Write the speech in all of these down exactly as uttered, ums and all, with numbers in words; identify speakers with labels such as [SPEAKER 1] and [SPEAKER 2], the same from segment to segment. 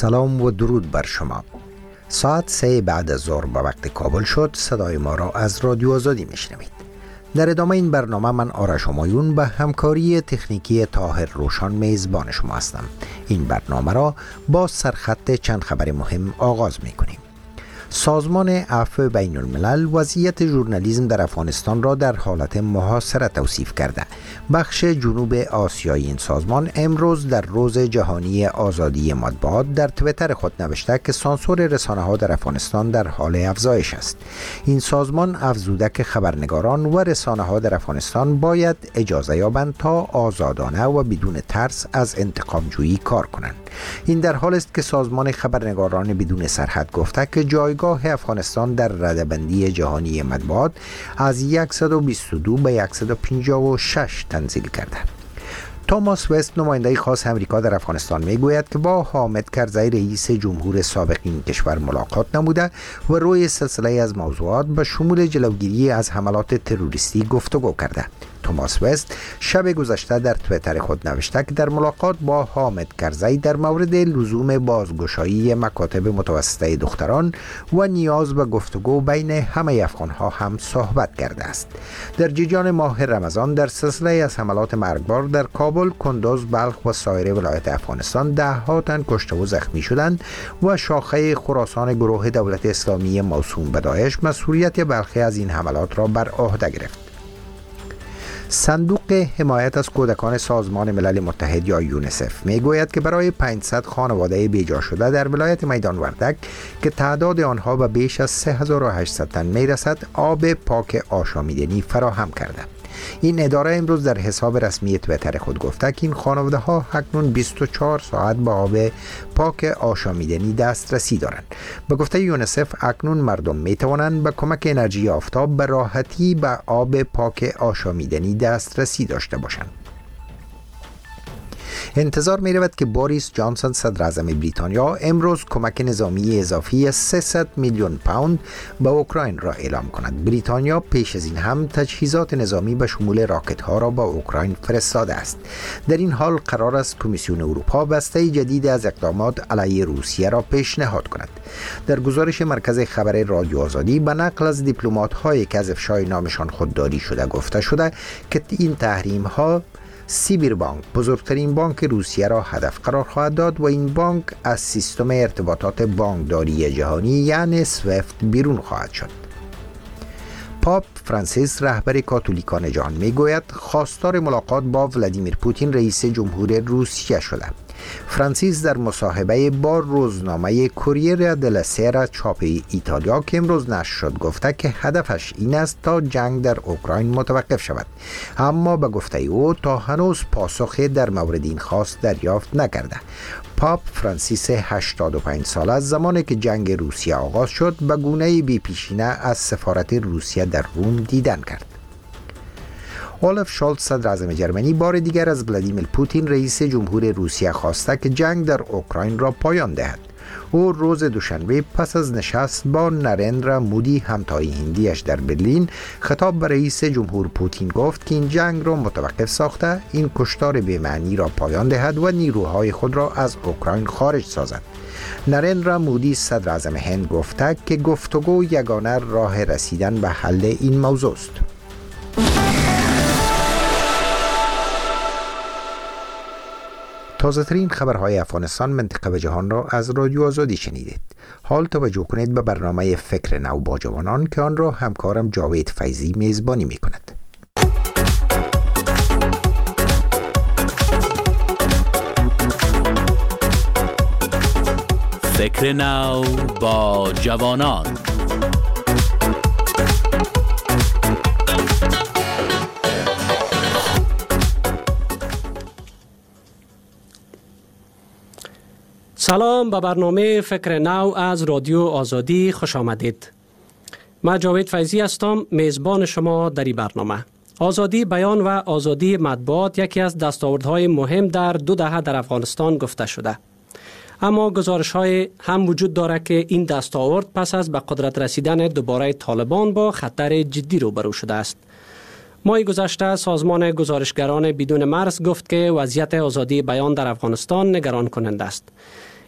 [SPEAKER 1] سلام و درود بر شما. ساعت سه بعد از ظهر به وقت کابل شد. صدای ما را از رادیو آزادی میشنوید. در ادامه این برنامه من آرش همایون به همکاری تکنیکی طاهر روشان میزبان شما هستم. این برنامه را با سرخط چند خبر مهم آغاز میکنیم. سازمان عفو بین الملل وضعیت ژورنالیسم در افغانستان را در حالت محاصره توصیف کرده. بخش جنوب آسیایی این سازمان امروز در روز جهانی آزادی مطبوعات در توییتر خود نوشته که سانسور رسانه‌ها در افغانستان در حال افزایش است. این سازمان افزوده که خبرنگاران و رسانه‌ها در افغانستان باید اجازه یابند تا آزادانه و بدون ترس از انتقام جویی کار کنند. این در حال است که سازمان خبرنگاران بدون سرحد گفته که جایگاه افغانستان در رده‌بندی جهانی مطبوعات از صد و بیست و دو به صد و پنجاه و شش تنزیل کرده. توماس وست نماینده خاص امریکا در افغانستان میگوید که با حامد کرزی رئیس جمهور سابق این کشور ملاقات نموده و روی سلسله از موضوعات به شمول جلوگیری از حملات تروریستی گفتگو کرده. توماس وست شب گذشته در توییتر خود نوشته که در ملاقات با حامد کرزی در مورد لزوم بازگشایی مکاتب متوسطه دختران و نیاز به گفتگو بین همه افغانها هم صحبت کرده است. در جریان ماه رمضان در سلسله از حملات مرگبار در کابل، کندوز، بلخ و سایر ولایات افغانستان ده ها تن کشته و زخمی شدند و شاخه خراسان گروه دولت اسلامی موسوم به داعش مسئولیت بلخی از این حملات را بر عهده گرفت. صندوق حمایت از کودکان سازمان ملل متحد یا یونیسف میگوید که برای پانصد خانواده بیجا شده در ولایت میدان وردک که تعداد آنها به بیش از سه هزار و هشتصد تن میرسد آب پاک آشامیدنی فراهم کرده. این اداره امروز در حساب رسمی توییتر خود گفته که این خانواده ها اکنون بیست و چهار ساعت به آب پاک آشامیدنی دسترسی دارند. به گفته یونیسف اکنون مردم می توانند به کمک انرژی آفتاب به راحتی به آب پاک آشامیدنی دسترسی داشته باشند. انتظار می رود که بوریس جانسون صدر اعظم بریتانیا امروز کمک نظامی اضافی سیصد میلیون پوند به اوکراین را اعلام کند. بریتانیا پیش از این هم تجهیزات نظامی به شمول راکت ها را به اوکراین فرستاده است. در این حال قرار است کمیسیون اروپا بسته جدید از اقدامات علیه روسیه را پیشنهاد کند. در گزارش مرکز خبر رادیو آزادی به نقل از دیپلمات هایی که از افشای نامشان خودداری شده گفته شده که این تحریم ها سیبیر بانک، بزرگترین بانک روسیه را هدف قرار خواهد داد و این بانک از سیستم ارتباطات بانکداری جهانی یعنی سویفت بیرون خواهد شد. پاپ فرانسیس رهبر کاتولیکان جهان میگوید خواستار ملاقات با ولادیمیر پوتین رئیس جمهور روسیه شده. فرانسیس در مصاحبه با روزنامه کوریر دلا سیرا چاپ ایتالیا که امروز نشر شد گفته که هدفش این است تا جنگ در اوکراین متوقف شود، اما به گفته او تا هنوز پاسخی در مورد این خواست دریافت نکرده. پاپ فرانسیس هشتاد و پنج ساله از زمانی که جنگ روسیه آغاز شد به گونه بی پیشینه از سفارت روسیه در روم دیدن کرد. اولف شولز صدر اعظم جرمنی بار دیگر از ولادیمیر پوتین رئیس جمهور روسیه خواسته که جنگ در اوکراین را پایان دهد. او روز دوشنبه پس از نشست با نریندرا مودی همتای هندیش در برلین خطاب به رئیس جمهور پوتین گفت که این جنگ را متوقف ساخته این کشتار بی‌معنی را پایان دهد و نیروهای خود را از اوکراین خارج سازد. نریندرا مودی صدر اعظم هند گفته که گفتگو یگانه راه رسیدن به حل این موضوع است. تازه ترین خبرهای افغانستان، منطقه و جهان را از رادیو آزادی شنیدید. حال توجه کنید به برنامه فکر نو با جوانان که آن را همکارم جاوید فیضی میزبانی می کند.
[SPEAKER 2] فکر نو با جوانان.
[SPEAKER 3] سلام، به برنامه فکر نو از رادیو آزادی خوش آمدید. من جاوید فیضی هستم، میزبان شما در این برنامه. آزادی بیان و آزادی مطبوعات یکی از دستاوردهای مهم در دو دهه در افغانستان گفته شده. اما گزارش‌های هم وجود دارد که این دستاورد پس از به قدرت رسیدن دوباره طالبان با خطر جدی روبرو شده است. ماه گذشته سازمان گزارشگران بدون مرز گفت که وضعیت آزادی بیان در افغانستان نگران کننده است.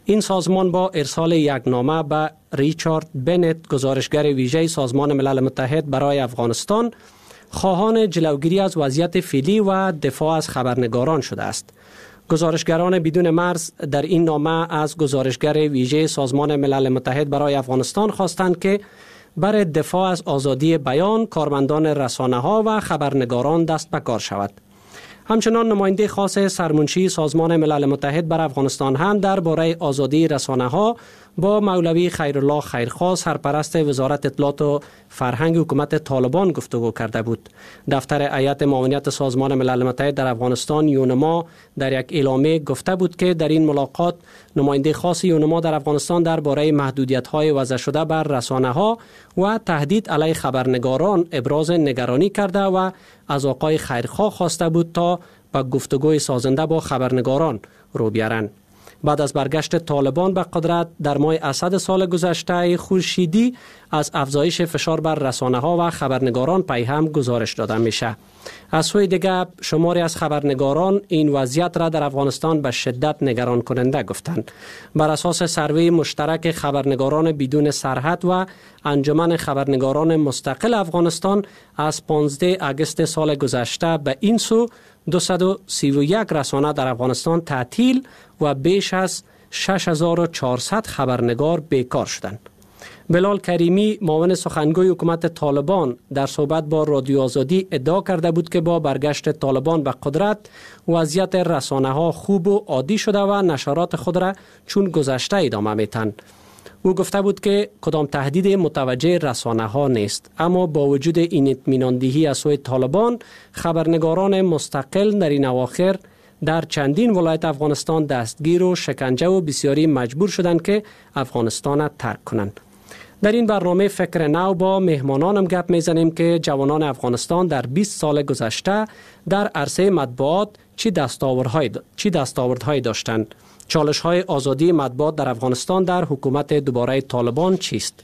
[SPEAKER 3] این سازمان با ارسال یک نامه به ریچارد بنت، گزارشگر ویژه سازمان ملل متحد برای افغانستان، خواهان جلوگیری از وضعیت فعلی و دفاع از خبرنگاران شده است. گزارشگران بدون مرز در این نامه از گزارشگر ویژه سازمان ملل متحد برای افغانستان خواستند که برای دفاع از آزادی بیان، کارمندان رسانه‌ها و خبرنگاران دست به کار شود. همچنان نماینده خاص سرمنشی سازمان ملل متحد بر افغانستان هم درباره آزادی رسانه‌ها با مولوی خیرالله خیرخواه، سرپرست وزارت اطلاعات و فرهنگ حکومت طالبان گفتگو کرده بود. دفتر هیئت معاونت سازمان ملل متحد در افغانستان یونما در یک اعلامیه گفته بود که در این ملاقات نماینده خاص یونما در افغانستان درباره محدودیت‌های وضع شده بر رسانه‌ها و تهدید علیه خبرنگاران ابراز نگرانی کرده و از آقای خیرخواه خواسته بود تا به گفتگوی سازنده با خبرنگاران رو بیارند. بعد از برگشت طالبان به قدرت در ماه اسد سال گذشته، خورشیدی از افزایش فشار بر رسانه‌ها و خبرنگاران پیهم گزارش داده میشه. از سوی دیگر شماری از خبرنگاران این وضعیت را در افغانستان به شدت نگران کننده گفتند. بر اساس سروی مشترک خبرنگاران بدون سرحد و انجمن خبرنگاران مستقل افغانستان از پانزده آگوست سال گذشته به این سو دویست و سی و یک رسانه در افغانستان تعطیل و بیش از شش هزار و چهارصد خبرنگار بیکار شدند. بلال کریمی، معاون سخنگوی حکومت طالبان، در صحبت با رادیو آزادی ادعا کرده بود که با برگشت طالبان به قدرت وضعیت رسانه‌ها خوب و عادی شده و نشرات خود را چون گذشته ادامه می‌دهند. او گفته بود که کدام تهدید متوجه رسانه‌ها نیست، اما با وجود این اطمیناندهی از سوی طالبان، خبرنگاران مستقل در این اواخر در چندین ولایت افغانستان دستگیر و شکنجه و بسیاری مجبور شدند که افغانستان را ترک کنند. در این برنامه فکر نو با مهمانانم گپ میزنیم که جوانان افغانستان در بیست سال گذشته در عرصه مطبوعات چی دستاوردهایی چی دستاوردهایی داشتند. چالش‌های آزادی مطبوعات در افغانستان در حکومت دوباره طالبان چیست؟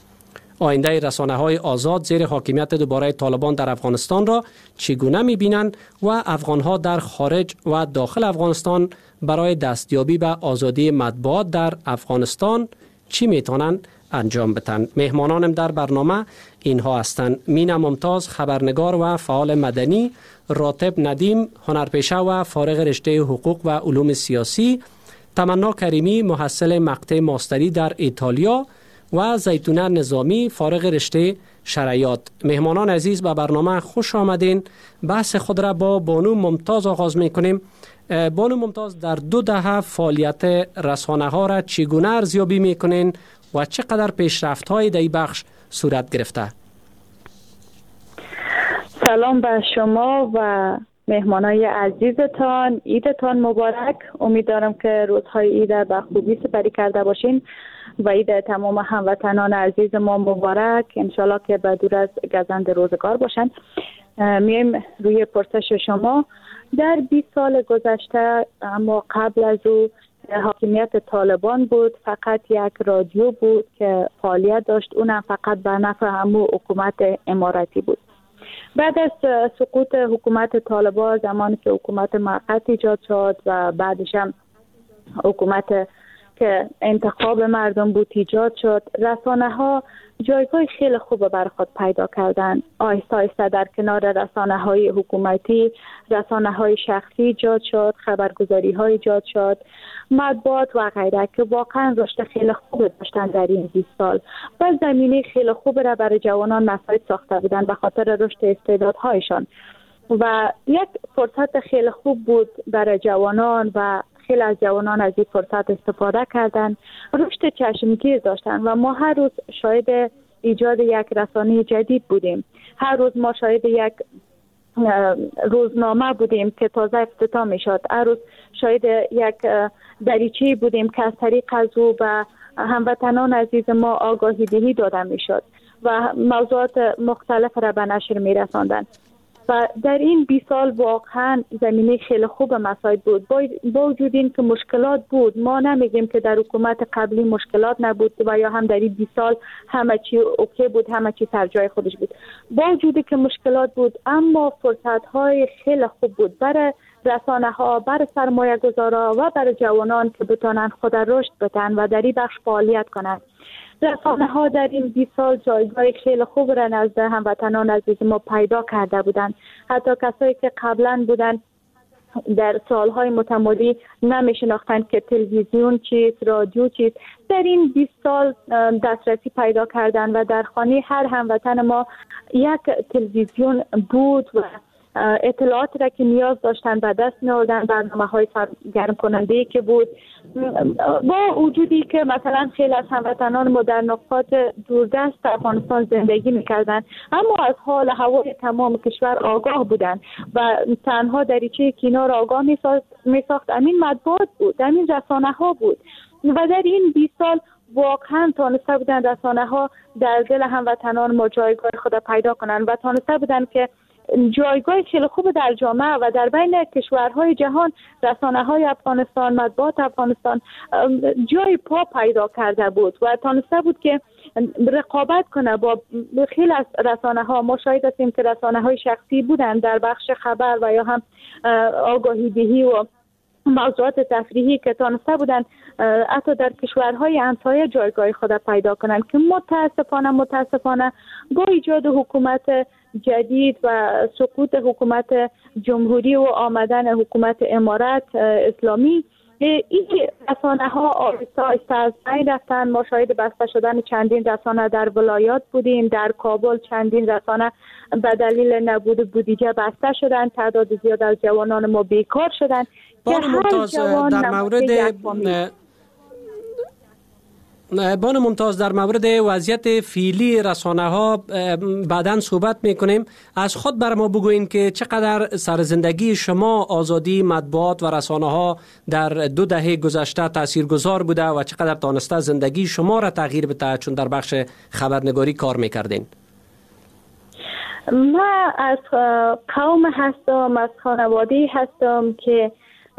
[SPEAKER 3] آینده رسانه‌های آزاد زیر حاکمیت دوباره طالبان در افغانستان را چگونه می‌بینند و افغان‌ها در خارج و داخل افغانستان برای دستیابی به آزادی مطبوعات در افغانستان چی می‌توانند انجام بدن؟ مهمانانم در برنامه اینها هستند: مینا ممتاز، خبرنگار و فعال مدنی، راتب ندیم، هنرپیشه و فارغ رشته حقوق و علوم سیاسی، تمنا کریمی، محصل مقطع ماستری در ایتالیا و زیتونه نظامی، فارغ رشته شرعیات. مهمانان عزیز، به برنامه خوش آمدین. بحث خود را با بانو ممتاز آغاز می‌کنیم. بانو ممتاز، در دو دهه فعالیت رسانه ها را چگونه ارزیابی می‌کنین و چقدر پیشرفت‌های در این بخش صورت گرفته؟
[SPEAKER 4] سلام به شما و مهمانای عزیزتان. عیدتان مبارک. امیدوارم که روزهای عید به خوبی سپری کرده باشین و عید تمام هموطنان عزیز ما مبارک. انشالله که به دور از گزند روزگار باشن. میایم روی پرسش شما. در بیست سال گذشته، اما قبل از او حاکمیت طالبان بود، فقط یک رادیو بود که فعالیت داشت، اونم فقط به نفع همون حکومت اماراتی بود. بعد از سقوط حکومت طالبان، زمانی که حکومت موقت ایجاد شد و بعدش هم حکومت که انتخاب مردم بود ایجاد شد، رسانه ها جایگاه خیلی خوب بر خود پیدا کردن. آهسته آهسته در کنار رسانه های حکومتی، رسانه های شخصی ایجاد شد، خبرگزاری های ایجاد شد، مطبوعات و غیره که واقعا رشد خیلی خوب داشتن در این بیست سال و زمینه خیلی خوب را برای جوانان مساعد ساخته بودن به خاطر رشد استعدادهایشان و یک فرصت خیلی خوب بود برای جوانان و خیلی از جوانان از این فرصت استفاده کردن، رشد چشمگیر داشتن و ما هر روز شاهد ایجاد یک رسانه جدید بودیم. هر روز ما شاهد یک روزنامه بودیم که تازه افتتاح می شد. هر روز شاهد یک دریچه بودیم که از طریق از او به هموطنان عزیز ما آگاهی دهی داده می شد و موضوعات مختلف را به نشر می رساندن. و در این بیست سال واقعا زمینه خیلی خوب مساعد بود. با وجود این که مشکلات بود، ما نمیگیم که در حکومت قبلی مشکلات نبود و یا هم در این بیست سال همه چی اوکی بود، همه چی سر جای خودش بود. با وجودی که مشکلات بود، اما فرصت های خیلی خوب بود برای رسانه ها، برای سرمایه گذارا و برای جوانان که بتونن خود رشد بدن و در این بخش فعالیت کنند. رسانه ها در این بیست سال جایگاه خیلی خوب را نزد هموطنان عزیز ما پیدا کرده بودند. حتی کسایی که قبلا بودن در سالهای متمادی نمیشناختند که تلویزیون چیست، رادیو چیست، در این بیست سال دسترسی پیدا کردند و در خانه هر هموطن ما یک تلویزیون بود و اطلاعات را که نیاز داشتن به دست می‌آوردن. برنامه‌های سرگرم کننده که بود، با وجودی که مثلا خیلی از هموطنان ما در نقاط دوردست افغانستان زندگی می‌کردند، اما از حال هوای تمام کشور آگاه بودند و تنها دریچه کنار آگاه می‌ساخت همین مطبوعات بود، همین رسانه‌ها بود. و در این بیست سال واقعا تانسته بودن رسانه‌ها در دل هموطنان ما جایگاه خود پیدا کنند و تانسته بودن که جایگاه خیلی خوب در جامعه و در بین کشورهای جهان رسانه‌های افغانستان، مطبوعات افغانستان جای پا پیدا کرده بود و تانسته بود که رقابت کنه با خیلی از رسانه‌ها. ما شاهد هستیم که رسانه‌های شخصی بودن در بخش خبر و یا هم آگاهی دهی و موضوعات تفریحی که تانسته بودن حتی در کشورهای همسایه جایگاه خود پیدا کنند که متاسفانه متاسفانه با ایجاد حکومت جدید و سقوط حکومت جمهوری و آمدن حکومت امارت اسلامی این رسانه ها آهسته آهسته از بین رفتن. ما شاهد بسته شدن چندین رسانه در ولایات بودیم، در کابل چندین رسانه به دلیل نبود بودجه بسته شدن، تعداد زیاد از جوانان ما بیکار شدن.
[SPEAKER 3] بانو ممتاز در مورد بانو ممتاز در مورد وضعیت فعلی رسانه ها بعداً صحبت میکنیم. از خود بر ما بگوین که چقدر سرزندگی شما آزادی مطبوعات و رسانه ها در دو دهه گذشته تاثیرگذار بوده و چقدر تانسته زندگی شما را تغییر بده، چون در بخش خبرنگاری کار میکردین.
[SPEAKER 4] ما از قوم هستم، از خانواده هستم که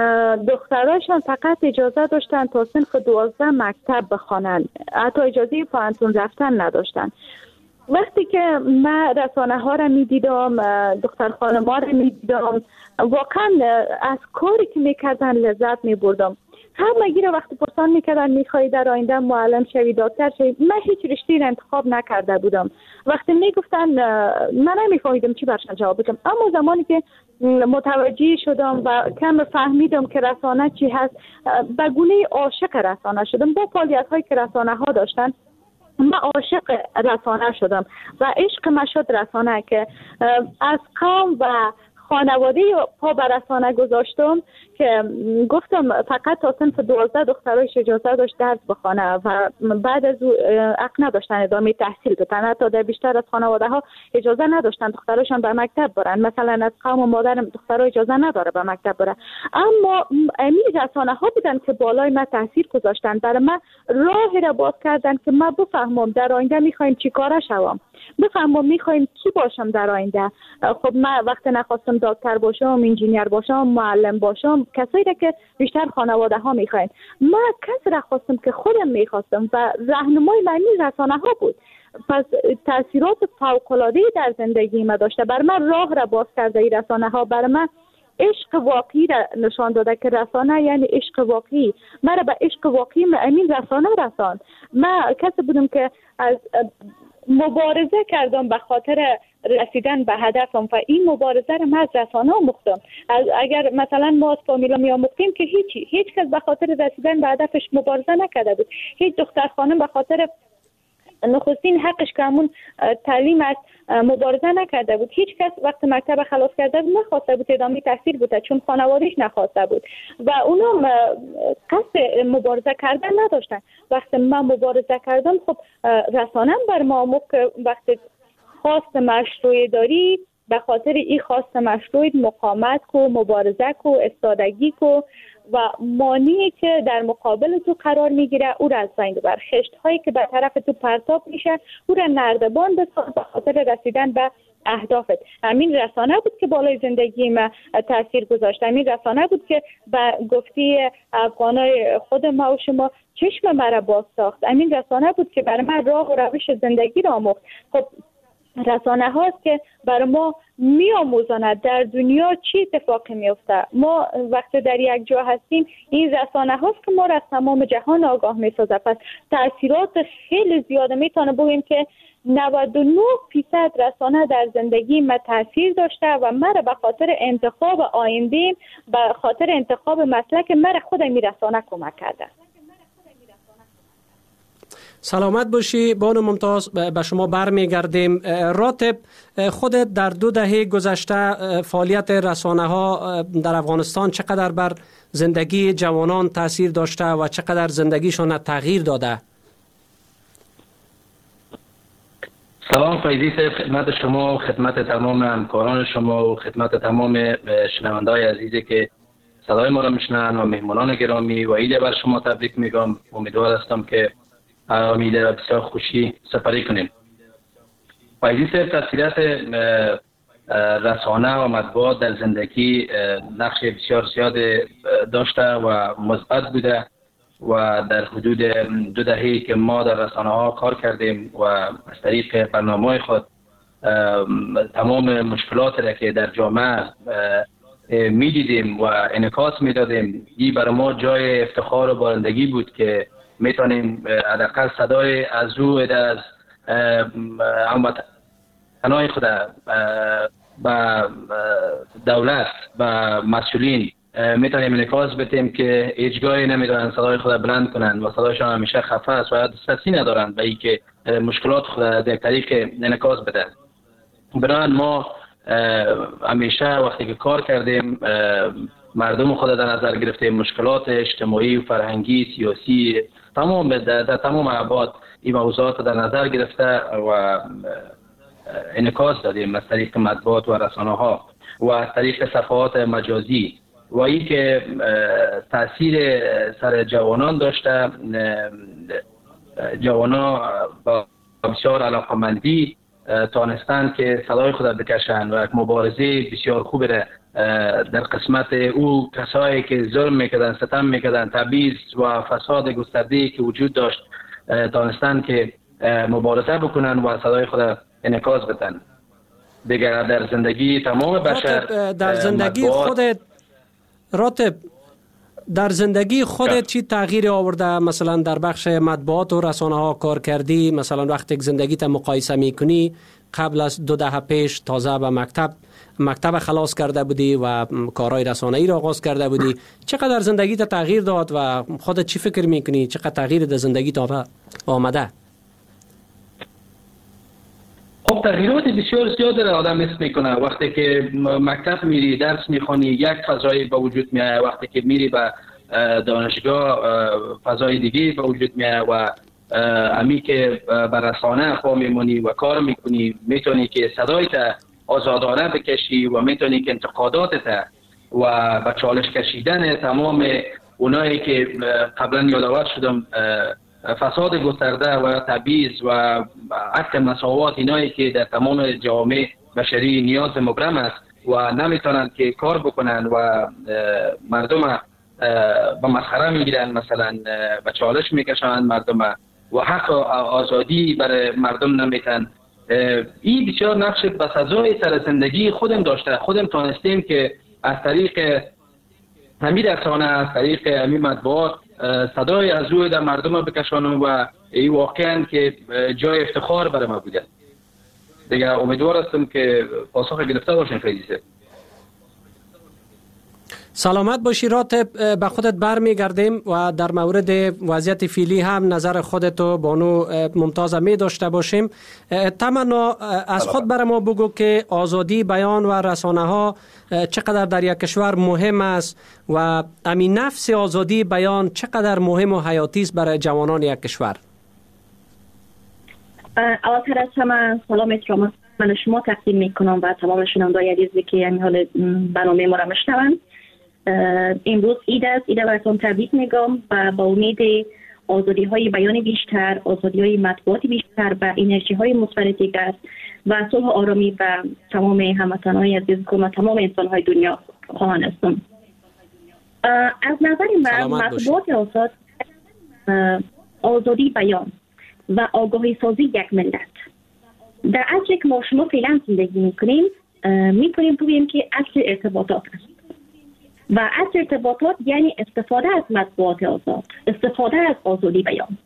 [SPEAKER 4] دختراشان فقط اجازه داشتن تا سنف دوازده مکتب بخوانند، حتی اجازه پانتون رفتن نداشتن. وقتی که من رسانه ها را می دیدم، دختر خانم ها را می دیدم، واقعا از کاری که می کردن لذت می بردم. همه گیره وقتی پرسان می کردن می خواهی در آینده معلم شوی، دکتر شوی، من هیچ رشته را انتخاب نکرده بودم. وقتی می گفتن من نمی فهمیدم چی برشان جواب بدم، اما زمانی که متوجه شدم و کم فهمیدم که رسانه چی هست، به گونه عاشق رسانه شدم. با فعالیت هایی که رسانه ها داشتن من عاشق رسانه شدم و عشق من شد رسانه که از قوم و خانواده پا بر رسانه گذاشتم که گفتم فقط تا صنف دوازده دخترایش اجازه داشت درس بخوانه و بعد از او حق نداشتن ادامه تحصیل بدن. حتی در بیشتر از خانواده ها اجازه نداشتن دخترایشان به مکتب برن. مثلا از قوم مادرم دخترها اجازه نداره به مکتب بره، اما امی رسانه ها بودن که بالای من تاثیر گذاشتن، برای من راهی را باز کردن که من بفهمم در آینده میخوایم چی کاره شوم، بفهمم میخوایم کی باشم در آینده. خب من وقت نخواستم دکتر باشم، انجینیر باشم، معلم باشم، کسایی را که بیشتر خانواده ها میخواین. من کسی را خواستم که خودم میخواستم و راهنمای من رسانه ها بود. پس تاثیرات فوق‌العاده در زندگی ما داشته. بر من راه را باز کرده این رسانه ها، بر من عشق واقعی را نشان داده که رسانه یعنی عشق واقعی. مرا به عشق واقعی این رسانه رساند. من کسی بودم که از مبارزه کردم به خاطر رسیدن به هدفم و این مبارزه رو من از رسانه آموختم. اگر مثلا ما از فامیلا می آموختیم که هیچی هیچ کس به خاطر رسیدن به هدفش مبارزه نکرده بود. هیچ دختر خانم به خاطر نخستین حقش که همون تعلیم است مبارزه نکرده بود. هیچ کس وقت مکتب خلاص کرده بود نخواسته بود ادامه تحصیل بوده، چون خانوادهش نخواسته بود و اونا قصد مبارزه کردن نداشتن. وقتی من مبارزه کردم خب رسانم بر ما آموخت که وقتی خواست مشروع داری به خاطر این خواست مشروع مقاومت کو، مبارزه کو، استادگی کو و مانعی که در مقابل تو قرار میگیره او را از بین ببر. خشت هایی که به طرف تو پرتاب میشه او را نردبان بساز به خاطر رسیدن به اهدافت. همین رسانه بود که بالای زندگی ما تاثیر گذاشت. همین رسانه بود که به گفتی افغانای خود ما و شما چشم مرا باز ساخت. همین رسانه بود که برای من راه و روش زندگی را آموخت. خب رسانه هاست که برای ما می آموزاند در دنیا چی اتفاقی می افته. ما وقتی در یک جا هستیم این رسانه هاست که ما را از تمام جهان آگاه می سازد. پس تاثیرات خیلی زیاده. می تونه بگیم که نود و نه فیصد رسانه در زندگی ما تاثیر داشته و مرا به خاطر انتخاب آینده، به خاطر انتخاب مسلک مرا خود می رسانه کمک کرده.
[SPEAKER 3] سلامت باشی بانو ممتاز. به شما برمیگردیم. راتب، خودت در دو دهه گذشته فعالیت رسانه ها در افغانستان چقدر بر زندگی جوانان تاثیر داشته و چقدر زندگیشان تغییر داده؟
[SPEAKER 5] سلام فیضی صاحب، خدمت شما و خدمت تمام همکاران شما و خدمت تمام شنونده‌های عزیزی که صدای ما را میشنوند و مهمانان گرامی و عید بر شما تبریک میگم. امیدوار هستم که عید بسیار خوشی سپری کنیم. فیضی صاحب، تاثیرات رسانه و مطبوعات در زندگی نقش بسیار زیاد داشته و مثبت بوده و در حدود دو دهه‌ای که ما در رسانه ها کار کردیم و از طریق برنامه خود تمام مشکلات را که در جامعه می دیدیم و انعکاس می دادیم، این برای ما جای افتخار و بارندگی بود که می تونیم حداقل صدای از رو از هموطنان خود به دولت و مسئولین میتونیم انعکاس بدیم که هیچ جایی نمیدونن صدای خود بلند کنن و صدایشان همیشه خفه است و دسترسی ندارن به اینکه مشکلات خود در طریق انعکاس بدن. بنابراین ما همیشه وقتی که کار کردیم مردم خود در نظر گرفتیم، مشکلات اجتماعی و فرهنگی سیاسی تمام در, در تمام ابعاد این موضوعات در نظر گرفته و انعکاس دادیم از طریق مطبوعات و رسانه ها و از طریق صفحات مجازی و این که تاثیر سر جوانان داشته. جوانان با بسیار علاقمندی تانستند که صدای خود بکشند و یک مبارزه بسیار خوب را در قسمت او کسایی که ظلم میکردن، ستم میکردن، تبعیض و فساد گسترده‌ای که وجود داشت تانستند که مبارزه بکنن و صدای خود انعکاس بدن. دیگر در زندگی تمام بشر
[SPEAKER 3] در زندگی خودت راتب در زندگی خودت چی تغییر آورده؟ مثلا در بخش مطبوعات و رسانه ها کار کردی، مثلا وقتی که زندگیت مقایسه میکنی قبل از دو دهه پیش تازه به مکتب مکتب خلاص کرده بودی و کارهای رسانه ای را آغاز کرده بودی، چقدر زندگیت تغییر داد و خودت چی فکر میکنی چقدر تغییر در زندگیت آمده؟
[SPEAKER 5] خب تغییرات بسیار زیاد را آدم حس میکنه. وقتی که مکتب میری درس میخونی یک فضایی به وجود میاد، وقتی که میری به دانشگاه فضای دیگه به وجود میاد و امی که به رسانه پا میمونی و کار میکنی میتونی که صدایت آزادانه بکشی و میتونی که انتقاداتت و به چالش کشیدن تمام اونایی که قبلا یادآور شدم فساد گسترده و تبعیض و عدم مساوات اینایی که در تمام جوامع بشری نیاز مبرم است و نمیتونن که کار بکنن و مردم به مسخره میگیرن، مثلا به چالش میکشن مردم و حق آزادی برای مردم نمیتن. این بسیار نقش بسزای سر زندگی خودم داشته. خودم تانستیم که از طریق همین رسانه، از طریق همین مطبوعات صدای از روی در مردم بکشانم و این واقعا که جای افتخار برای ما بوده. دیگه امیدوار هستم که پاسخ گرفته باشین فیضی.
[SPEAKER 3] سلامت باشی راتب. به خودت برمیگردیم و در مورد وضعیت فعلی هم نظر خودتو بانو ممتاز می داشته باشیم. تمنا از خود برای ما بگو که آزادی بیان و رسانه ها چقدر در یک کشور مهم است و همین نفس آزادی بیان چقدر مهم و حیاتی است برای جوانان یک کشور.
[SPEAKER 6] اولتر از همه سلام احترام من شما تقدیم میکنم و تمام شنونده‌های عزیزی که یعنی حال برنامه ما را میشنوند. امروز عید است، عید براتون تبریک میگم و با امید آزادی های بیان بیشتر، آزادی های مطبوعات بیشتر و انرژی های مثبت دیگر و صلح و آرامی و تمام هموطنان عزیز و تمام انسان های دنیا خواهان هستم. از نظر من مطبوعات آزاد، آزادی بیان و آگاهی سازی یک ملت. در عصری که ما شما فعلا زندگی میکنیم میتونیم بگوییم که عصر ارتباطات است و عصر ارتباطات یعنی استفاده از مطبوعات آزاد، استفاده از آزادی بیان.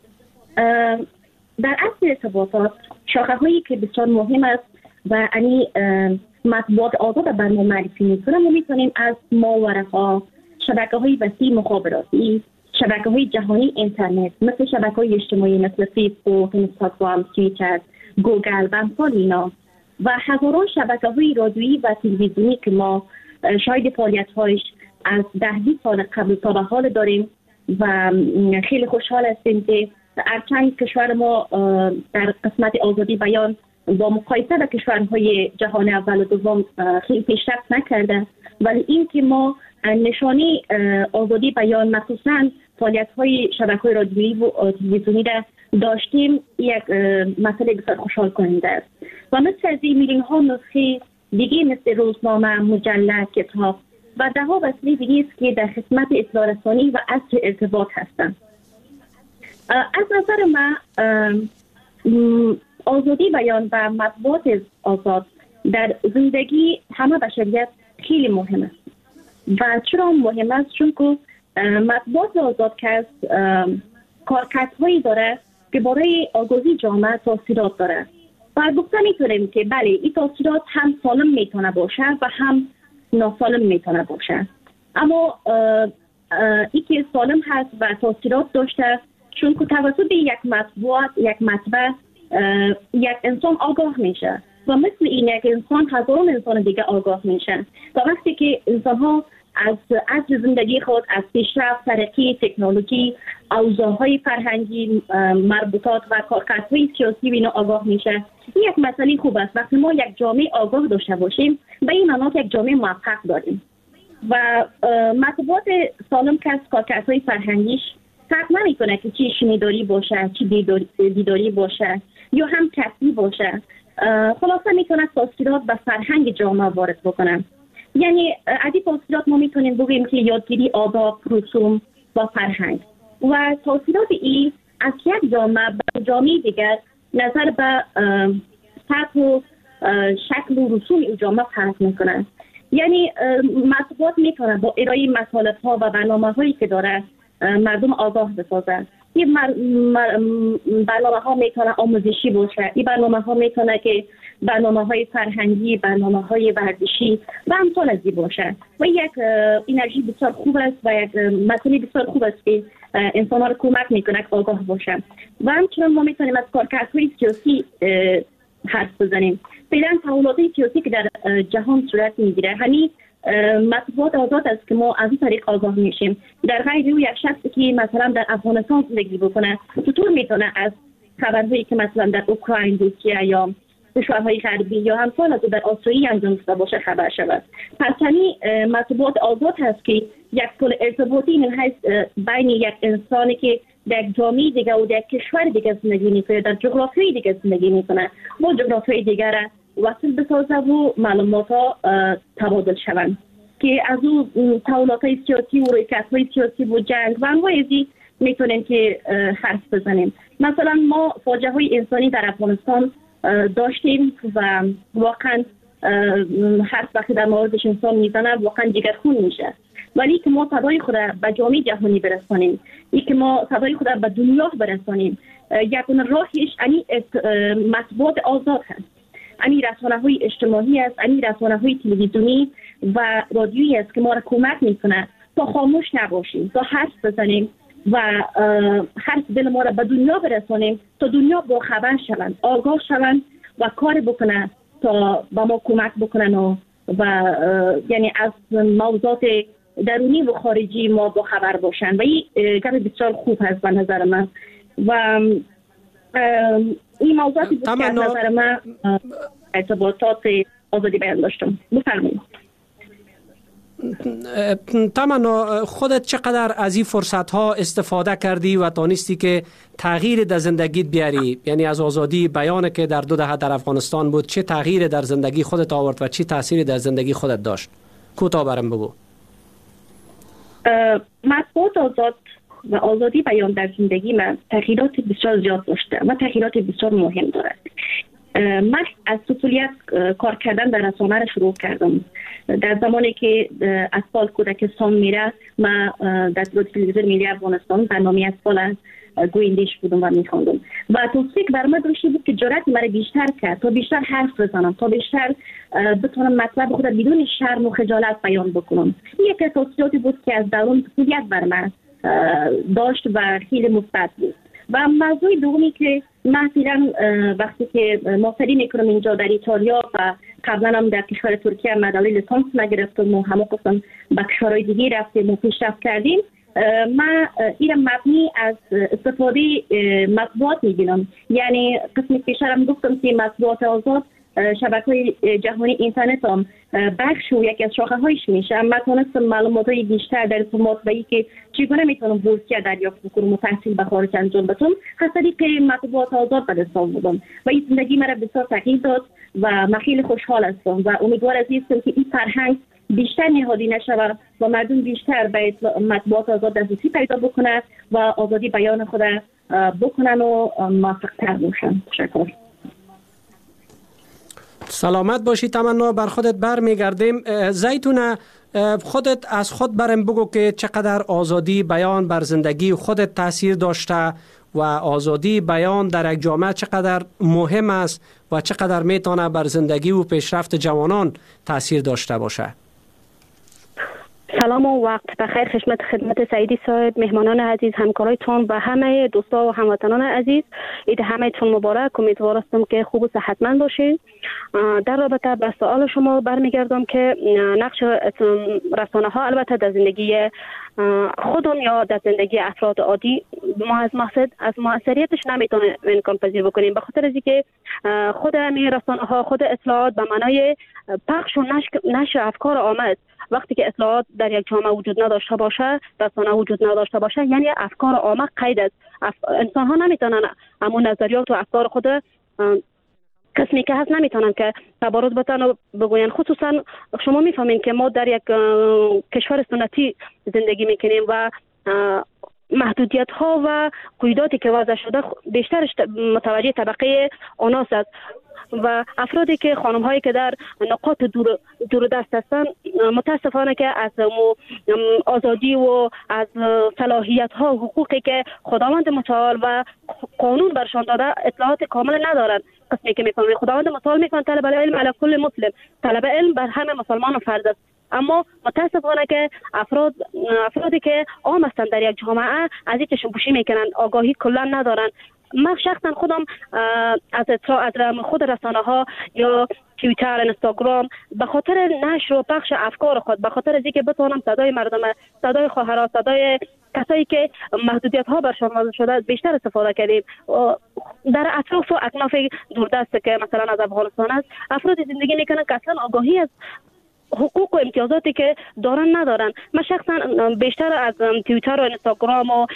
[SPEAKER 6] در عصر ارتباطات شاخه هایی که بسیار مهم است و یعنی مطبوعات آزاد بر ما معرفی میکنه، ما میتونیم از ماورقا، شبکه های وسیع مخابراتی، شبکه های جهانی اینترنت مثل شبکه های اجتماعی مثل فیسبوک، اینستاگرام، توییتر، گوگل و امثال اینا و هزاران شبکه های رادیویی و تلویزیونی که ما شاهد فعالیت هایش از ده سال قبل تا به حال داریم و خیلی خوشحال هستیم که هرچند کشور ما در قسمت آزادی بیان با مقایسه با کشورهای جهان اول و دوم خیلی پیشرفت نکرده، ولی این که ما نشانی آزادی بیان مخصوصاً فعالیت‌های شبکه‌های رادیویی و تلویزیونی را داشتیم یک مسئله بسیار خوشحال کننده است و مثل از این میلیون ها نسخه دیگه مثل روزنامه، مجله، کتاب و ده ها وسیله دیگه است که در خدمت اطلاع رسانی و عصر ارتباط هستند. از نظر من آزادی بیان و مطبوعات آزاد در زندگی همه بشریت خیلی مهم است و چرا مهم است؟ چون که مطبوعات آزاد که کارکردهایی داره که برای آگاهی جامعه تاثیرات داره و گفته میتونیم که بله این تاثیرات هم سالم میتونه باشه و هم ناسالم میتونه باشه، اما این که سالم هست و تاثیرات داشته چون که توسط یک مطبوعات، یک مطبع یک انسان آگاه میشه و مثل این یک انسان هزاران انسان دیگه آگاه میشن و وقتی که انسان ها از عصر زندگی خود، از پیشرفت، ترقی، تکنولوژی، اوضاعهای فرهنگی، مربوطات و کارکردهای سیاسی اینا آگاه میشه، این یک مسئله خوب است. وقتی ما یک جامعه آگاه داشته باشیم به این معنی که یک جامعه موفق داریم و مطبوعات سالم که از کارکردهای فرهنگیش فرق نمیکنه که چی شنیداری باشه، چی دیداری, دیداری باشه یا هم کسی باشه، خلاصه میتونه تاثیرات و فرهنگ جامعه وارد بکنن. یعنی از این تاثیرات ما میتونیم بگیم که یادگیری آداب، رسوم و فرهنگ و تاثیرات این از یک جامعه به جامعه دیگر نظر به سطح و شکل و رسوم این جامعه فرق میکنن. یعنی مطبوعات میتونه با ارائه مطالب ها و برنامه هایی که داره مردم آگاه بسازن. این برنامه ها میتونه آموزشی باشه، این برنامه ها میتونه که برنامه های فرهنگی، برنامه های ورزشی و امثال از این باشه و یک انرژی بسیار خوب است و یک مسئله بسیار خوب است که انسان ها رو کمک میکنه که آگاه باشن. و همچنین ما میتونیم از کارکردهای سیاسی حرف بزنیم. فعلا تحولات سیاسی که در جهان صورت میگیره همین مطبوعات آزاد است که ما از این طریق آگاه میشیم. در غیر یک شخصی که مثلا در افغانستان زندگی بکنه چطور میتونه از خبرهایی که مثلا در اوکراین، روسیه یا کشورهای غربی یا همسال از در آسیایی انجام شده باشه خبر شود؟ پس همین مطبوعات آزاد هست که یک پل ارتباطی من حیث بین یک انسانی که در جامعه دیگه و در کشور دیگه زندگی میکنه، در جغرافیای دیگه زندگی میکنه، با جغرافیای دیگه وصل بسازه و معلومات ها تبادل شوند که از او تحولات های سیاسی و رویکرد های سیاسی و جنگ و انواع ازی میتونیم که حرف بزنیم. مثلا ما فاجعه های انسانی در افغانستان داشتیم و واقعا حرف وقتی در موردش انسان میزنه واقعا جگرخون میشه، ولی که ما صدای خود به جامعه جهانی برسانیم، ای که ما صدای خود به دنیا برسانیم، یک راهش یعنی مطبوعات آزاد هست، یعنی رسانه‌های اجتماعی است، یعنی رسانه‌های تلویزیونی و رادیویی است که ما را کمک میکنه تا خاموش نباشیم، تا حرف بزنیم و حرف دل ما را به دنیا برسانیم تا دنیا با خبر شوند، آگاه شوند و کار بکنن تا به ما کمک بکنن و, و یعنی از موضوعات درونی و خارجی ما با خبر باشن و این کار بسیار خوب هست به نظر من و این موضوعاتی بود که از نظر من ارتباطات آزادی بیان داشتم. بفرمایید.
[SPEAKER 3] تمنا خودت چقدر از این فرصت ها استفاده کردی و تانستی که تغییر در زندگیت بیاری؟ یعنی از آزادی بیان که در دو دهه در افغانستان بود، چه تغییر در زندگی خودت آورد و چه تأثیری در زندگی خودت داشت؟ کوتاه برام بگو.
[SPEAKER 6] مطبوعات آزاد و آزادی بیان در زندگی من تغییرات بسیار زیاد داشته و تغییرات بسیار مهم دارد. من از طفولیت کار کردن در رسانه را شروع کردم. در زمانی که اطفال کودکستان میره، من در تلویزیون ملی افغانستان برنامه اطفال گویندش بودم و میخواندم و توصیق بر من داشته بود که جرأت مرا بیشتر کرد تا بیشتر حرف بزنم، تا بیشتر بتونم مطلب خود بدون شرم و خجالت بیان بکنم. این یک توصیاتی بود که از درون طفولیت بر من داشت و خیلی مثبت بود. و موضوع دومی که مثلا وقتی که ماستری میکنم اینجا در ایتالیا و قبلا هم در کشور ترکیه مدرسه لیسانس نگرفتم و همه قسم به کشورهای دیگه رفتیم و پیشرفت کردیم، من این مبنی از استفاده مطبوعات میبینم. یعنی قسم پیشترم گفتم که مطبوعات آزاد شبکه‌های جهانی اینترنت هم بخش و یکی از شاخه هایش میشه. من تونستم معلومات های بیشتر در ارتباط با اینکه چگونه میتونم بورسیه دریافت بکنم و تحصیل به خارج انجام بدم از طریق مطبوعات آزاد به دست آوردم و این زندگی مرا بسیار تغییر داد و من خیلی خوشحال هستم و امیدوار هستم که این فرهنگ بیشتر نهادی نشود و مردم بیشتر به مطبوعات آزاد دسترسی پیدا بکنند و آزادی بیان خود بکنن و موفق‌تر باشن. تشکر.
[SPEAKER 3] سلامت باشی تمنا. بر خودت بر میگردیم. زیتونه، خودت از خود برم بگو که چقدر آزادی بیان بر زندگی خودت تاثیر داشته و آزادی بیان در یک جامعه چقدر مهم است و چقدر میتونه بر زندگی و پیشرفت جوانان تاثیر داشته باشه.
[SPEAKER 7] سلام و وقت بخیر خدمت خدمت سعیدی صاحب، مهمانان عزیز، همکارایتون و همه دوستا و هموطنان عزیز. عید همه‌تون مبارک. امیدوار هستم که خوب و صحتمند باشین. در رابطه با سوال شما برمیگردم که نقش رسانه ها البته در زندگی خودم یا در زندگی افراد عادی ما از مقصد از موثریتش نمیتونیم امکان پذیر بکنیم، به خاطر از اینکه خود همین رسانه ها خود اطلاعات به معنای پخش و نشر افکار آمد وقتی که اطلاعات در یک جامعه وجود نداشته باشه، رسانه وجود نداشته باشه، یعنی افکار عامه قید است. اف... انسان ها نمیتونن همون نظریات و افکار خود قسمی که هست نمیتونن که تبارز بتن و بگوین. خصوصا شما میفهمین که ما در یک کشور سنتی زندگی میکنیم و محدودیت ها و قیوداتی که وضع شده بیشترش متوجه طبقه آناس است و افرادی که خانم هایی که در نقاط دور دور دست هستن متاسفانه که از آزادی و از صلاحیت ها و حقوقی که خداوند متعال و قانون برشان داده اطلاعات کامل ندارن. قسمی که میکنه خداوند متعال میکنه طلب علم علی کل مسلم، طلب علم بر همه مسلمان فرض است، اما متاسفانه که افراد افرادی که عام هستند در یک جامعه از این تشنبوشی میکنن، آگاهی کلا ندارن. من شخصا خودم از از خود رسانه ها یا توییتر، اینستاگرام به خاطر نشر و پخش افکار خود، به خاطر از اینکه بتونم صدای مردم، صدای خواهرها، صدای کسایی که محدودیت ها برشان وضع شده بیشتر استفاده کردیم. در اطراف و اکناف دوردست که مثلا از افغانستان است افراد زندگی میکنن که اصلا آگاهی از حقوق و امتیازاتی که دارن ندارن. من شخصا بیشتر از توییتر و اینستاگرام و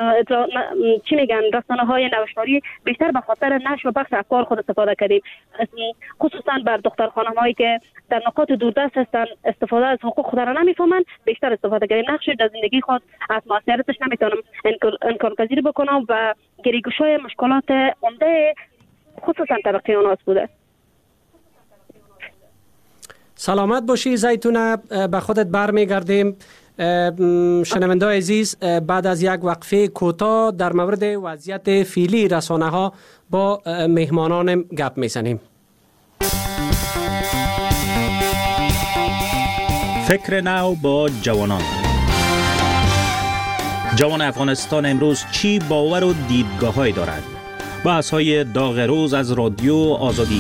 [SPEAKER 7] چی میگن رسانه های نوشتاری بیشتر به خاطر نشر و پخش افکار خود استفاده کردیم، خصوصا بر دختر خانم هایی که در نقاط دوردست هستن استفاده از حقوق خود را نمیفهمن بیشتر استفاده کردیم. نقش در زندگی خود از موثریتش نمیتونم انکار پذیر بکنم و گریگوشای مشکلات عمده خصوصا طبقه آناس بوده.
[SPEAKER 3] سلامت باشی زیتونه. به خودت برمیگردیم. شنونده عزیز، بعد از یک وقفه کوتاه در مورد وضعیت فعلی رسانه ها با مهمانان گپ میزنیم.
[SPEAKER 2] فکر نو با جوانان. جوان افغانستان امروز چی باور و دیدگاه‌هایی دارد؟ بحث‌های داغ روز از رادیو آزادی.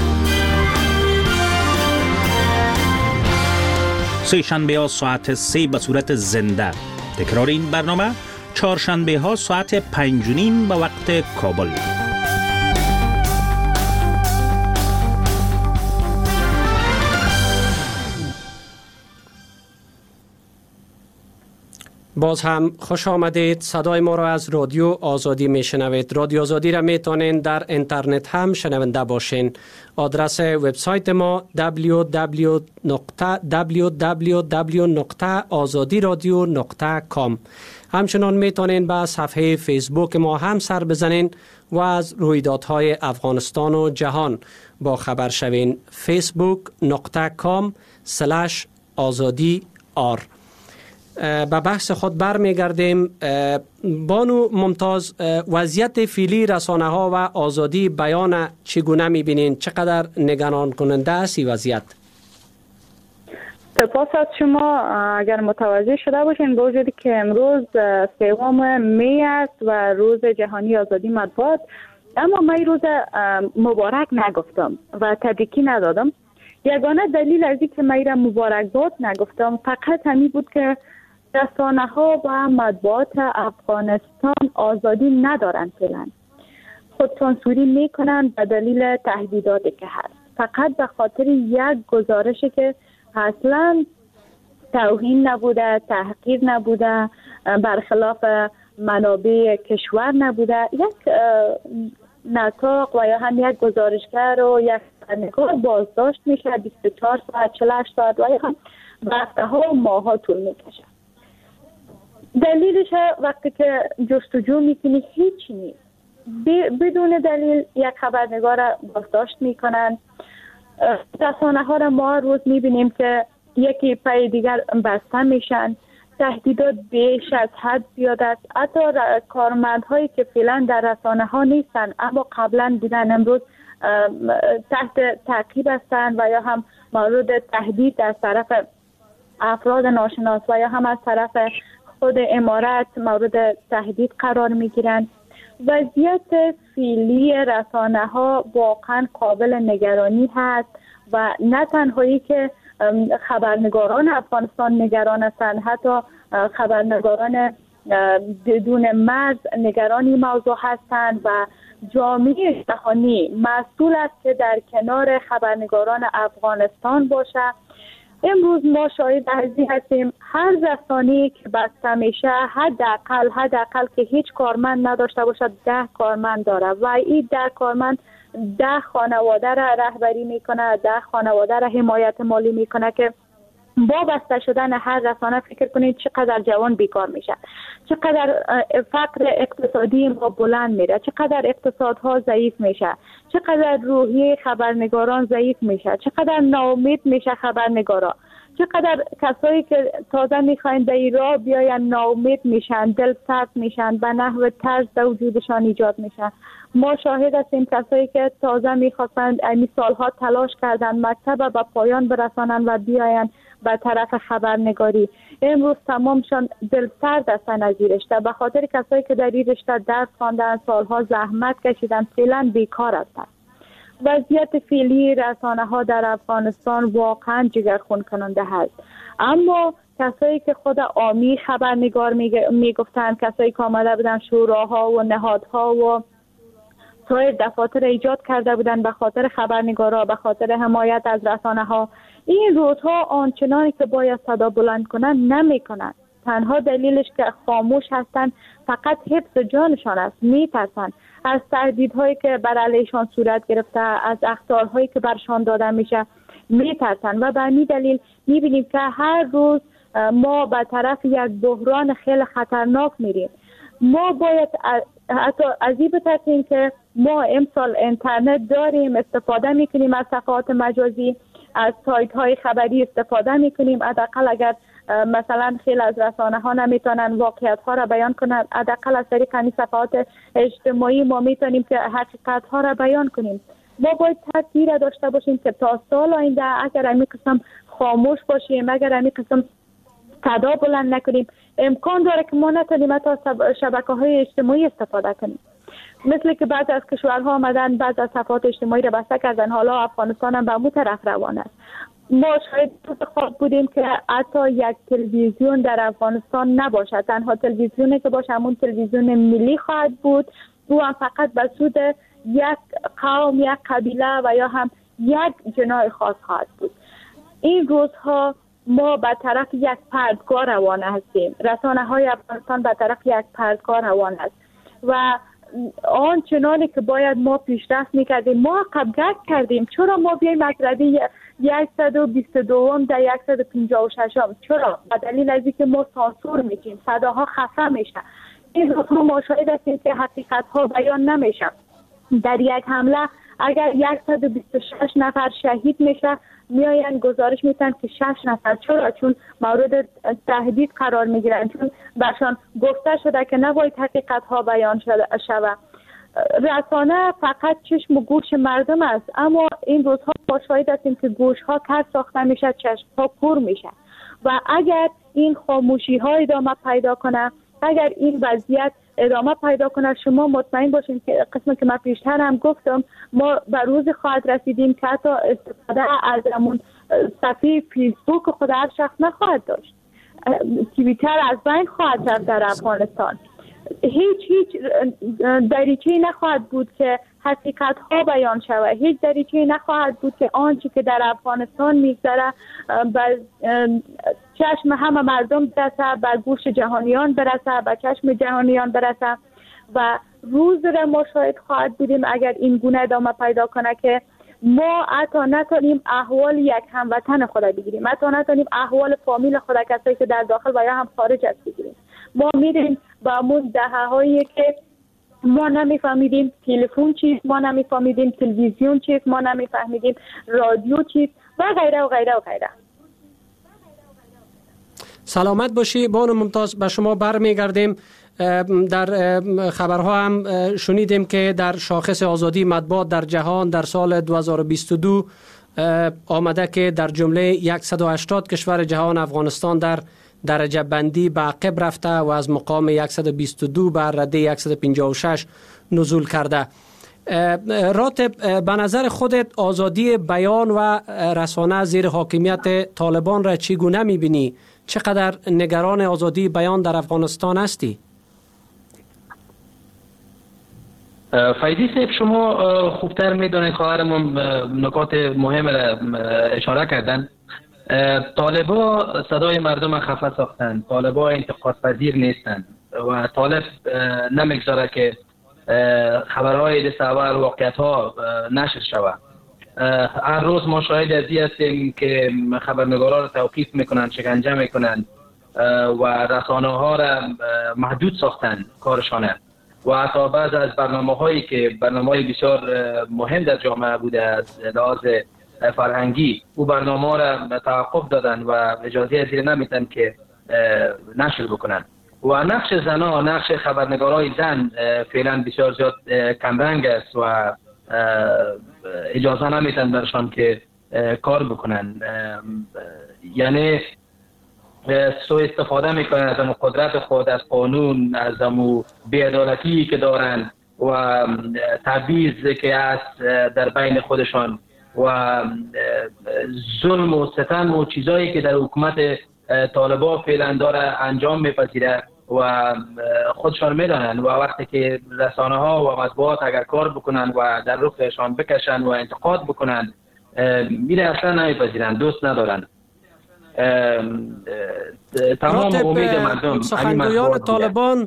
[SPEAKER 2] سه شنبه ها ساعت سه به صورت زنده. تکرار این برنامه چهارشنبه ها ساعت پنج و نیم به وقت کابل.
[SPEAKER 3] باز هم خوش آمدید. صدای ما را از رادیو آزادی میشنوید. رادیو آزادی را میتونین در اینترنت هم شنونده باشین. آدرس وبسایت ما دبلیو دبلیو دبلیو دبلیو نقطه آزادی رادیو نقطه کام. همچنان میتونین به صفحه فیسبوک ما هم سر بزنین و از رویدادهای افغانستان و جهان با خبر شوین. فیسبوک نقطه کام سلش آزادی آر. به بحث خود برمیگردیم. بانو ممتاز، وضعیت فعلی رسانه ها و آزادی بیان چگونه میبینین؟ چقدر نگران کننده است این وضعیت؟
[SPEAKER 4] سپاس از شما. اگر متوجه شده باشین با وجودی که امروز سوم می است و روز جهانی آزادی مطبوعات، اما من روز مبارک نگفتم و تبریکی ندادم. یگانه دلیل از این که من را مبارکباد نگفتم فقط همین بود که رسانه ها و مطبوعات افغانستان آزادی ندارن فعلا. خود سانسوری میکنن به دلیل تهدیداتی که هست، فقط به خاطر یک گزارشی که اصلا توهین نبوده، تحقیر نبوده، برخلاف منابع کشور نبوده، یک نطاق و یا هم یک گزارشگر و یک خبرنگار بازداشت میشه بیست و چهار ساعت، چهل و هشت ساعت و یا هم وقته ها و ماه ها طول میکشه. دلیلش وقتی که جستجو میکنی هیچ نیست، بدون دلیل یک خبرنگار بازداشت میکنن. رسانه ها را ما روز میبینیم که یکی پای دیگر بسته میشن. تهدیدات بیش از حد زیاد است. حتی کارمندهایی که فعلا در رسانه ها نیستن اما قبلا بودن امروز تحت تعقیب هستند و یا هم مورد تهدید از طرف افراد ناشناس و یا هم از طرف خود امارت مورد تهدید قرار میگیرند. وضعیت فعلی رسانه ها واقعا قابل نگرانی هست و نه تنهایی که خبرنگاران افغانستان نگران هستند، حتی خبرنگاران بدون مرز نگران این موضوع هستند و جامعه جهانی مسئول است که در کنار خبرنگاران افغانستان باشه. امروز ما شاهد ازی هستیم هر رسانه‌ای که بسته میشه حداقل حداقل که هیچ کارمند نداشته باشد ده کارمند داره و این ده کارمند ده خانواده را رهبری میکنه، ده خانواده را حمایت مالی میکنه که با بسته شدن هر رسانه فکر کنید چقدر جوان بیکار میشه، چقدر فقر اقتصادی ما بلند میره، چقدر اقتصادها ضعیف میشه، چقدر روحیه خبرنگاران ضعیف میشه، چقدر ناامید میشه خبرنگارا، چقدر کسایی که تازه میخواین در این راه بیاین ناامید میشن، دل سرد میشن، به نحو طرز در وجودشان ایجاد میشن. ما شاهد هستیم کسایی که تازه میخواستند این سالها تلاش کردن مکتب به پایان برسانن و بیاین به طرف خبرنگاری، امروز تمامشان دل سرد هستن از این رشته به خاطر کسایی که در این رشته درس خواندن، سالها زحمت کشیدن، فعلا بیکار هستند. وضعیت فعلی رسانه ها در افغانستان واقعا جگرخون کننده هست. اما کسایی که خود عامی خبرنگار میگفتن، کسایی که آمده بودن شوراها و نهادها و سایر دفاتر ایجاد کرده بودن به خاطر خبرنگارا، به خاطر حمایت از رسانه ها، این روزها آنچنانی که باید صدا بلند کنن نمیکنن. تنها دلیلش که خاموش هستن فقط حفظ جانشان است. میترسن از تهدیدهایی که بر علیشان صورت گرفته، از اخطارهایی که برشان داده میشه میترسن و به همین دلیل میبینیم که هر روز ما به طرف یک بحران خیلی خطرناک میریم. ما باید حتی از این بترسیم که ما امسال اینترنت داریم، استفاده میکنیم از صفحات مجازی، از سایت های خبری استفاده میکنیم. حداقل اگر مثلا خیلی از رسانه ها نمیتونن واقعیت ها را بیان کنند، حداقل از طریق این صفحات اجتماعی ما میتونیم که حقیقت ها را بیان کنیم. ما باید تدبیر داشته باشیم که تا سال آینده اگر همین قسم خاموش باشیم، اگر همین قسم صدا بلند نکنیم، امکان داره که ما نتونیم تا شبکه های اجتماعی استفاده کنیم. مثل که بعض از کشورها آمدن بعض از صفحات اجتماعی را بسته کردن، حالا افغانستان هم به اون طرف روان است. ما شاید خواب بودیم که حتی یک تلویزیون در افغانستان نباشد، تنها تلویزیونی که باشه همون تلویزیون ملی خواهد بود، او هم فقط به سود یک قوم، یک قبیله و یا هم یک جناح خاص خواهد بود. این روزها ما به طرف یک پرتگاه روان هستیم. رسانه های افغانستان به طرف یک پرتگاه روان است و آنچنانی که باید ما پیشرفت میکردیم ما قبول کردیم. چرا ما بیایم از رده صد و بیست و دو در صد و پنجاه و شش؟ چرا؟ به دلیل از اینکه ما سانسور میشیم، صداها خفه میشه. این روزها ما شاهد هستیم که حقیقت ها بیان نمیشه. در یک حمله اگر صد و بیست و شش نفر شهید میشه، میاین گزارش میتن که شش نفر. چرا؟ چون مورد تهدید قرار میگیرن، چون برشان گفته شده که نباید حقیقت ها بیان شود. رسانه فقط چشم و گوش مردم است، اما این روزها ما شاهد هستیم که گوش ها کج ساخته میشه، چشم ها کور میشه و اگر این خاموشی ها ادامه پیدا کنه، اگر این وضعیت ادامه پیدا کنه، شما مطمئن باشین که قسمی که من پیشتر هم گفتم، ما به روز خواهد رسیدیم که حتی استفاده از همون صفحه فیسبوک خود هر شخص نخواهد داشت. توییتر از بین خواهد رفت در افغانستان. هیچ هیچ دریچه‌ای نخواهد بود که حقیقت ها بیان شود. هیچ دریچه‌ای نخواهد بود که آنچه که در افغانستان میگذره به چشم همه مردم برسه، به گوش جهانیان برسه، به چشم جهانیان برسه و روز را ما شاید خواهد بودیم اگر این گونه ادامه پیدا کنه که ما حتی نتونیم احوال یک هموطن خود بگیریم، حتی نتونیم احوال فامیل خود، کسایی که در داخل و یا هم خارج است بگیریم. ما میریم با همون دهه‌هایی که ما نمیفهمیدیم تلفن چیست، ما نمیفهمیدیم تلویزیون چیست، ما نمیفهمیدیم رادیو چیست و غیره و غیره و غیره.
[SPEAKER 3] سلامت باشی بانو ممتاز. به شما برمیگردیم. در خبرها هم شنیدیم که در شاخص آزادی مطبوعات در جهان در سال دو هزار و بیست و دو آمده که در جمله صد و هشتاد کشور جهان افغانستان در درجه بندی به عقب رفته و از مقام صد و بیست و دو بر رده صد و پنجاه و شش نزول کرده. راتب، به نظر خودت آزادی بیان و رسانه زیر حاکمیت طالبان را چگونه می‌بینی؟ چقدر نگران آزادی بیان در افغانستان هستی؟
[SPEAKER 5] فیضی صاحب، شما خوبتر میدونید، خواهرم نکات مهم را اشاره کردن. طالبا صدای مردم خفه ساختند، طالبا انتقاد پذیر نیستند و طالب نمیگذاره که خبرهای دست اول واقعیت ها نشر شود. هر روز ما شاهد از این هستیم که خبرنگارا را توقیف میکنند، شکنجه میکنند و رسانه ها را محدود ساختند کارشانه و حتی بعض از برنامه هایی که برنامه های بسیار مهم در جامعه بوده از لحاظ فرهنگی، او برنامه را توقف دادن و اجازه ازیر نمیتن که نشر بکنن و نقش زنها، نقش خبرنگارای زن فعلا بسیار زیاد کمرنگ است و اجازه نمیتن برشان که کار بکنن. یعنی سوء استفاده میکنن از امو قدرت خود، از قانون، از امو بی‌عدالتی که دارن و تبعیض که هست در بین خودشان و ظلم و ستم و چیزایی که در حکومت طالبا فعلا داره انجام میپذیره و خودشان میدانن و وقتی که رسانه ها و مطبوعات اگر کار بکنن و در رخشان بکشن و انتقاد بکنن، میره اصلا نمیپذیرن، دوست ندارن. تمام امید مردم
[SPEAKER 3] سخنگویان طالبان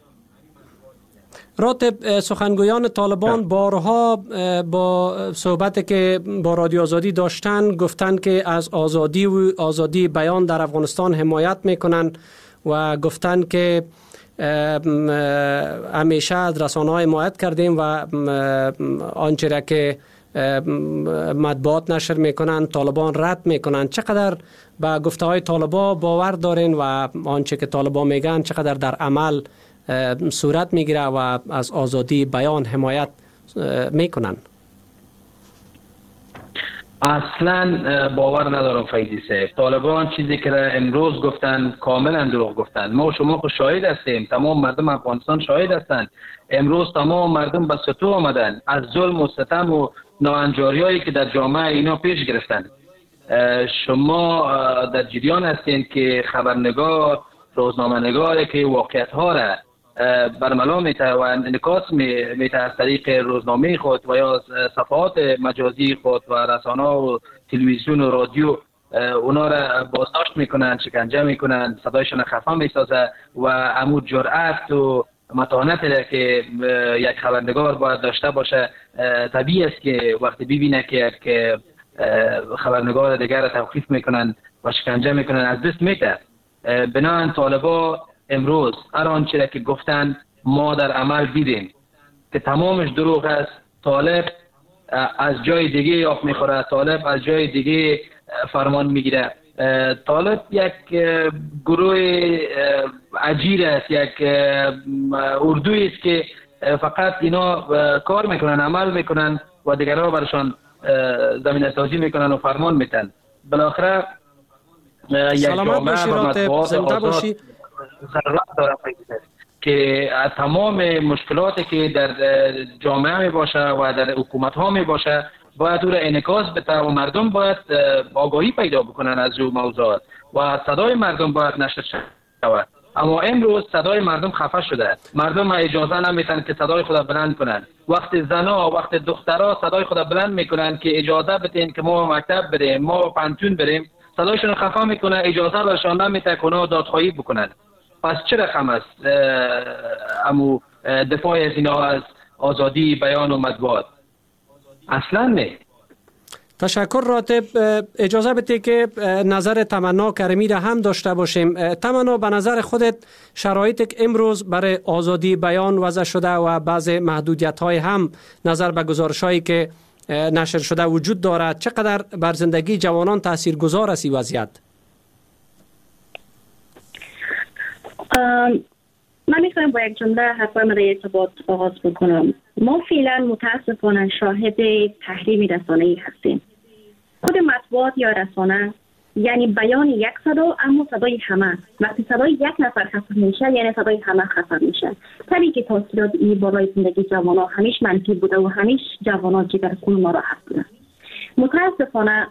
[SPEAKER 3] راتب سخنگویان طالبان بارها با صحبت که با رادیو آزادی داشتن گفتن که از آزادی و آزادی بیان در افغانستان حمایت میکنن و گفتن که همیشه از رسانه‌ها حمایت کردیم و آنچه را که مطبوعات نشر میکنن طالبان رد میکنن. چقدر به گفته های طالبان باور دارین و آنچه که طالبان میگن چقدر در عمل صورت میگیره و از آزادی بیان حمایت میکنن؟
[SPEAKER 5] اصلا باور ندارم فیضی صاحب. طالبان چیزی که امروز گفتن کاملا دروغ گفتن. ما شما خود شاهد هستیم، تمام مردم افغانستان شاهد هستند. امروز تمام مردم به سطوح آمدن از ظلم و ستم و ناهنجاریایی که در جامعه اینا پیش گرفتن. شما در جریان هستین که خبرنگار، روزنامه‌نگاری که واقعیت ها را برملا میته و انعکاس میته از طریق روزنامه خود و یا صفحات مجازی خود و رسانه و تلویزیون و رادیو اونا را بازداشت میکنن، شکنجه میکنن، صدایشان خفا میسازه و عمود جرأت و متانت که یک خبرنگار باید داشته باشه طبیعی است که وقتی ببینه که یک خبرنگار دیگر را توقیف میکنن و شکنجه میکنن از دست میده. بنابراین طالبا امروز هر آنچه که گفتن ما در عمل دیدیم که تمامش دروغ است. طالب از جای دیگه آب میخوره، طالب از جای دیگه فرمان میگیره. طالب یک گروه عجیب است، یک اردویی است که فقط اینا کار میکنن، عمل میکنن و دیگرها برشان زمینه سازی میکنن و فرمان میتن. بالاخره یک
[SPEAKER 3] جامعه و مطبوعات آزاد
[SPEAKER 5] ضرورت داره که از تمام مشکلاتی که در جامعه می باشه و در حکومت ها می باشه باید او را انعکاس بده و مردم باید آگاهی پیدا بکنن از او موضوعات و صدای مردم باید نشر شود. اما امروز صدای مردم خفه شده. مردم اجازه نمیتن که صدای خود بلند کنن. وقت زنا، وقت دخترها صدای خود بلند میکنن که اجازه بدین که ما مکتب بریم، ما پانتون بریم، صدایشون خفه میکنه، اجازه برشان نمیده که اونا دادخواهی بکنن. پس چه رقم است امو دفاع از اینا از آزادی بیان و مطبوعات؟ اصلا نه.
[SPEAKER 3] تشکر راتب. اجازه بده که نظر تمنا کریمی را هم داشته باشیم. تمنا، به نظر خودت شرایطی که امروز برای آزادی بیان وضع شده و بعض محدودیت های هم نظر به گزارش هایی که نشر شده وجود دارد، چقدر بر زندگی جوانان تأثیر گذار است این وضعیت؟
[SPEAKER 6] من میخوایم با یک جمله حرفای من ارتباط آغاز بکنم. ما فعلا متاسفانه شاهد تحریم رسانه‌ای هستیم. خود مطبوعات یا رسانه یعنی بیان یک صدا، اما صدای همه. وقتی صدای یک نفر خفه میشه یعنی صدای همه خفه میشه. طبیعی که تاثیرات این بالای زندگی جوانان همیش منفی بوده و همیش جوانان جگر خون ناراحت بودن. متاسفانه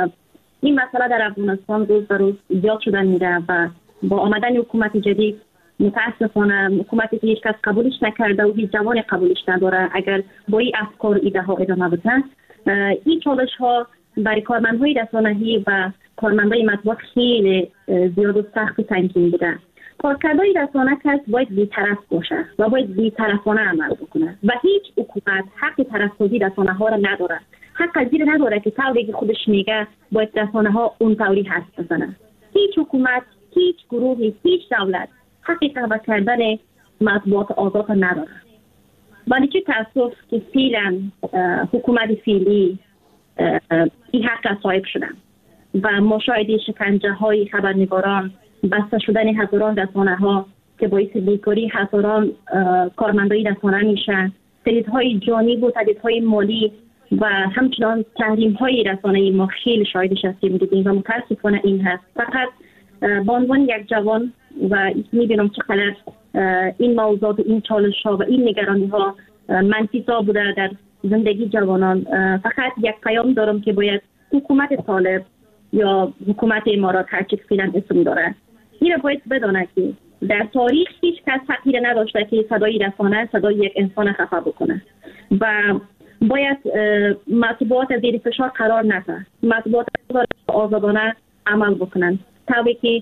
[SPEAKER 6] این مسئله در افغانستان روز به روز زیاد شدن میره و با آمدن حکومت جدید متاسفانه حکومتی که هیچ کس قبولش نکرده و هیچ جوان قبولش نداره، اگر با این افکار و ایده ها ادامه بدن، این چالش ها برای کارمندهای رسانه‌ای و کارمندهای مطبوعات خیلی زیاد و سخت و سنگین بوده. کارکردهای رسانه کس باید بی‌طرف باشه و باید بی‌طرفانه عمل بکنه و هیچ حکومت حق طرفسازی رسانه ها را نداره. حق از این نداره که طوری که خودش میگه باید رسانه ها اون طوری حرف بزنه. هیچ حکومت، هیچ گروهی، هیچ دولت حقی تحویل کردن مطبوعات آزاد نداره. ولی چه تأسف که فعلا حکومت فعلی این حق را صاحب شدن و مشاهده شکنجه های خبرنگاران، بسته شدن هزاران رسانه ها که باعث بیکاری هزاران کارمندای رسانه میشن، تهدیدهای جانی و تهدیدهای مالی و همچنان تحریم های رسانه‌ای ما خیلی شاهدش هستیم دیدیم و متاسفانه این هست. فقط به عنوان یک جوان و میبینم چقدر این موضوعات و این چالش ها و این نگرانی ها منفی بوده در زندگی جوانان. فقط یک پیام دارم که باید حکومت طالب یا حکومت امارات هر چی فعلا اسم داره این را باید بدانه که در تاریخ هیچ کس حقی نداشته که صدای رسانه صدای یک انسان خفه بکنه و باید مطبوعات از زیر فشار قرار نده. مطبوعات آزادانه عمل بکنن طوری که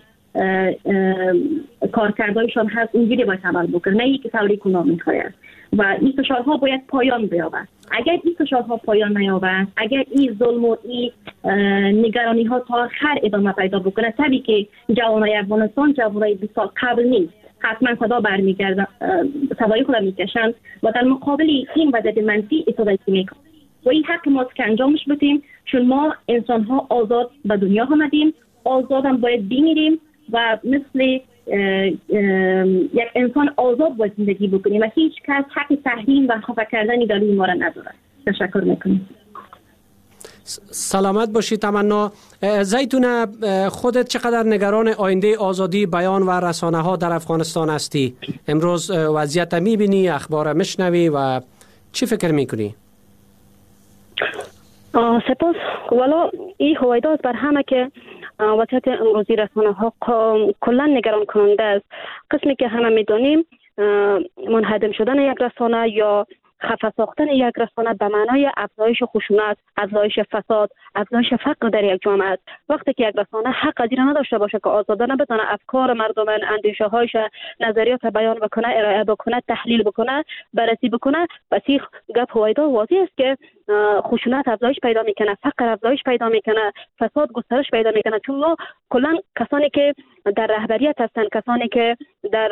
[SPEAKER 6] کارکردایشان هست اونجوری باید عمل بکنن، نه ای که طوری که اونا میخواید و این فشارها باید پایان بیابد. اگر این فشارها پایان نیابد، اگر این ظلم و این نگرانی ها تا آخر ادامه پیدا بکنه، طبیعی که جوانای افغانستان جوانای بیست سال قبل نیست، حتما صدا برمیگردن، صدای خود میکشن و در مقابل این وضعیت منفی استفاده میکنن و این حق ماست که انجامش بدیم، چون ما انسان ها آزاد به دنیا آمدیم، آزاد هم باید بمیریم و مثل اه اه یک انسان آزاد باید زندگی بکنیم و هیچ کس حق تحریم و خفه کردن دلوی ما را نداره. تشکر میکنیم.
[SPEAKER 3] سلامت باشی تمنا. زیتونه، خودت چقدر نگران آینده آزادی بیان و رسانه ها در افغانستان هستی؟ امروز وضعیت میبینی، اخبار میشنوی و چی فکر میکنی؟
[SPEAKER 7] سپاس. والا این هویدات بر همه که وضعیت امروزی رسانه ها کلا نگران کننده است. قسمی که همه میدونیم منهدم شدن یک رسانه یا خفه ساختن یک رسانه به معنای افزایش خشونت، افزایش فساد، افزایش فقر در یک جامعه است. وقتی که یک رسانه حق از این نداشته باشه که آزادانه بتونه افکار مردم، اندیشه هایش، نظریات بیان بکنه، ارائه بکنه، تحلیل بکنه، بررسی بکنه، پس این گپ هویدا واضح است که خشونت افزایش پیدا میکنه، فقر افزایش پیدا میکنه، فساد گسترش پیدا میکنه. چون ما کلا کسانی که در رهبریت هستن، کسانی که در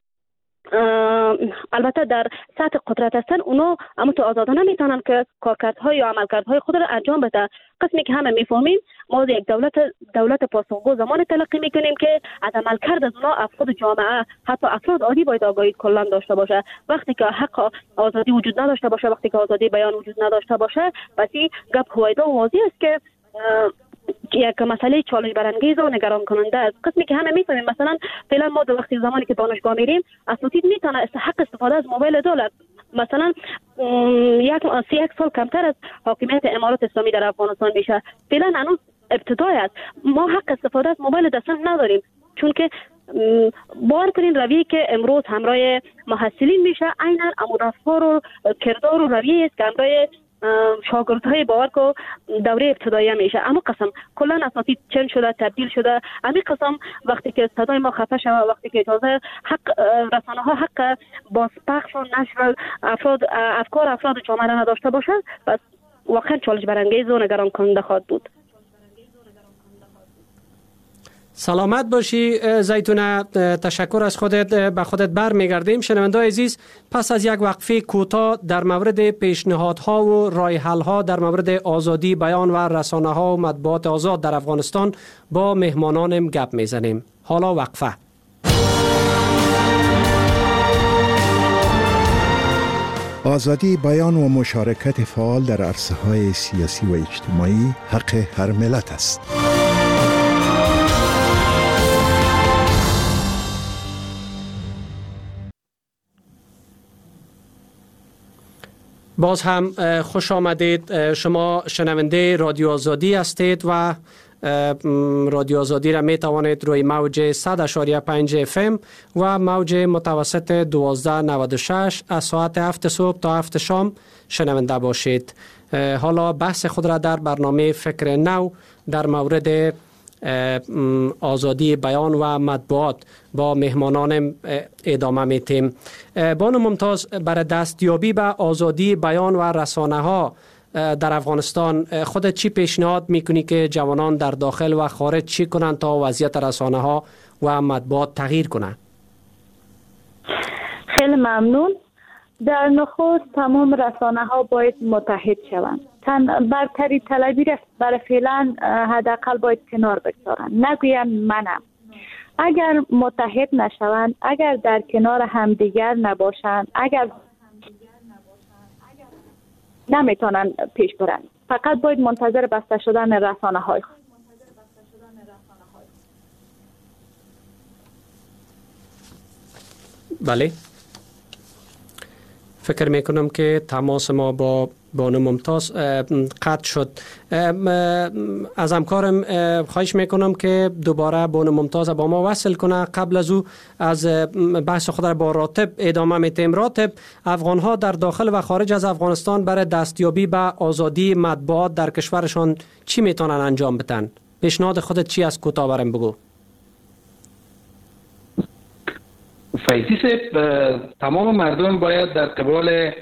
[SPEAKER 7] البته در سطح قدرت هستن، اونا اما تو آزادانه میتونن که کارکردهای یا عملکردهای خود را انجام بده. قسمی که همه میفهمیم ما یک دولت دولت پاسخگو زمان تلقی میکنیم که از عملکرد از اونا افراد جامعه، حتی افراد عادی باید آگاهی کلا داشته باشه. وقتی که حق آزادی وجود نداشته باشه، وقتی که آزادی بیان وجود نداشته باشه، پس این گپ هویدا واضح است که یک مسئله چالش برانگیز و نگران کننده است. قسمی که همه میفهمیم، مثلا فعلا ما در وقتی زمانی که دانشگاه میریم، اساتید میتونه حق استفاده از موبایل دولت، مثلا یک سی یک سال کمتر از حاکمیت امارات اسلامی در افغانستان میشه. فعلا هنوز ابتدای است، ما حق استفاده از موبایل دسترس نداریم، چون که باور کنین رویه که امروز همراه محصلین میشه عیناً امو رفتار و کردار و رویه است که همراه شاگردهای باور کو دوره ابتدایی میشه. اما قسم کلا اساتید چنج شده، تبدیل شده. امی قسم وقتی که صدای ما خفه شده، وقتی که اجازه حق رسانه ها حق بازپخش و نشر افراد افکار افراد جامعه را نداشته باشه، پس واقعا چالش برانگیز و نگران کننده خواهد بود.
[SPEAKER 3] سلامت باشی زیتونه، تشکر از خودت. به خودت بر میگردیم. شنونده‌های عزیز، پس از یک وقفه کوتاه در مورد پیشنهادها و راه حل‌ها در مورد آزادی بیان و رسانه‌ها و مطبوعات آزاد در افغانستان با مهمانانم گپ میزنیم. حالا وقفه.
[SPEAKER 8] آزادی بیان و مشارکت فعال در عرصه‌های سیاسی و اجتماعی حق هر ملت است.
[SPEAKER 3] باز هم خوش آمدید. شما شنونده رادیو آزادی هستید و رادیو آزادی را می توانید روی موج صد اشاریه پنج اف ام و موج متوسط دوازده نود و شش از ساعت هفت صبح تا هفت شام شنونده باشید. حالا بحث خود را در برنامه فکر نو در مورد آزادی بیان و مطبوعات با مهمانان ادامه میتیم. بانو ممتاز، برای دستیابی به آزادی بیان و رسانه ها در افغانستان خودت چی پیشنهاد میکنی که جوانان در داخل و خارج چی کنند تا وضعیت رسانه ها و مطبوعات تغییر کنند؟
[SPEAKER 4] خیلی ممنون. در نخست تمام رسانه ها باید متحد شوند. تن برتری طلبی را برای فعلا حداقل باید کنار بگذارند، نگویند منم. اگر متحد نشوند، اگر در کنار همدیگر نباشند، اگر نمیتونن پیش برند. فقط باید منتظر بسته شدن رسانه های خود.
[SPEAKER 3] بله، فکر میکنم که تماس ما با بانو ممتاز قطع شد. از همکارم خواهش میکنم که دوباره بانو ممتاز با ما وصل کنه. قبل از او از بحث خود را با راتب ادامه میتیم. راتب، افغانها در داخل و خارج از افغانستان برای دستیابی به آزادی مطبوعات در کشورشان چی میتونن انجام بدن؟ پیشنهاد خودت چی از کوتاه برام بگو.
[SPEAKER 5] فیضی صاحب، تمام مردم باید در قبال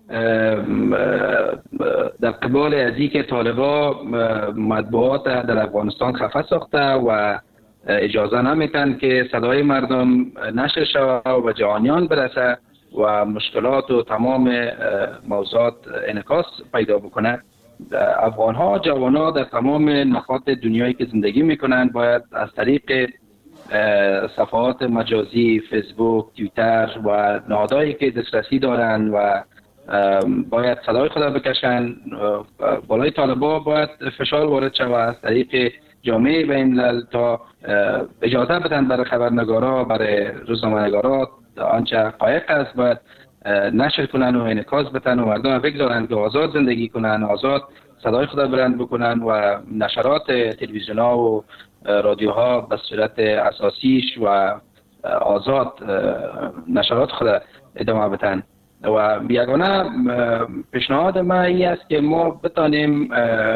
[SPEAKER 5] در قبال از اینکه طالبا مطبوعات در افغانستان خفه ساخته و اجازه نمیتن که صدای مردم نشر شود و به جهانیان برسه و مشکلات و تمام موضوعات انعکاس پیدا بکنه، افغان ها جوان ها در تمام نقاط دنیایی که زندگی میکنند باید از طریق صفحات مجازی، فیسبوک، توییتر و نهادهایی که دسترسی دارند و باید صدای خود را بکشند. بالای طالبا باید فشار وارد شود از طریق جامعه بین الملل تا اجازه بدن برای خبرنگارا، برای روزنامه‌نگارا آنچه حقایق است باید نشر کنن و انعکاس بدن و مردم بگذارن که آزاد زندگی کنن، آزاد صدای خود را بلند بکنن و نشرات تلویزیون‌ها و رادیوها به صورت اساسیش و آزاد نشرات خود ادامه بدن. و یگانه پیشنهاد ما این است که ما بتانیم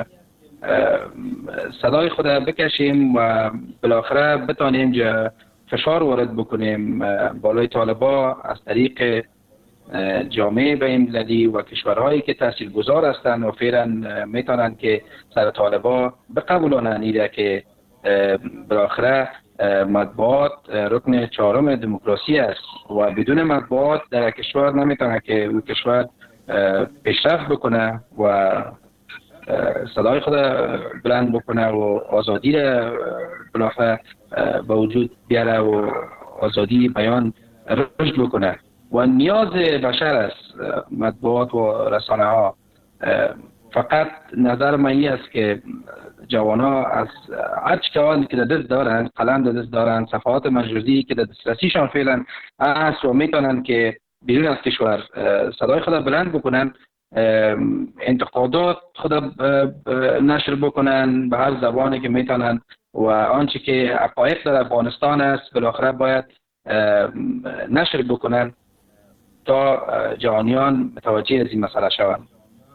[SPEAKER 5] صدای خود بکشیم و بالاخره بتانیم فشار وارد بکنیم بالای طالبا از طریق جامعه بین‌المللی و کشورهایی که تاثیرگذار هستند و فعلا میتونند که سر طالبا بقبولانند ایده که بالاخره مطبوعات رکن چهارم دموکراسی است و بدون مطبوعات در کشور نمیتونه که اون کشور پیشرفت بکنه و صدای خود بلند بکنه و آزادی را بالاخره به وجود بیاره و آزادی بیان رشد بکنه و نیاز بشر است مطبوعات و رسانه ها. فقط نظر من این است که جوانا از هر چیزی که در دست دارن، قلم در دست دارن، صفحات مجازی که در دسترسیشان فعلا هست و میتونن که بیرون از کشور صدای خود بلند بکنن، انتقادات خود نشر بکنن به هر زبانی که میتونن و آنچه که حقایق در افغانستان است بالاخره باید نشر بکنن تا جهانیان متوجه از این مسئله شوند.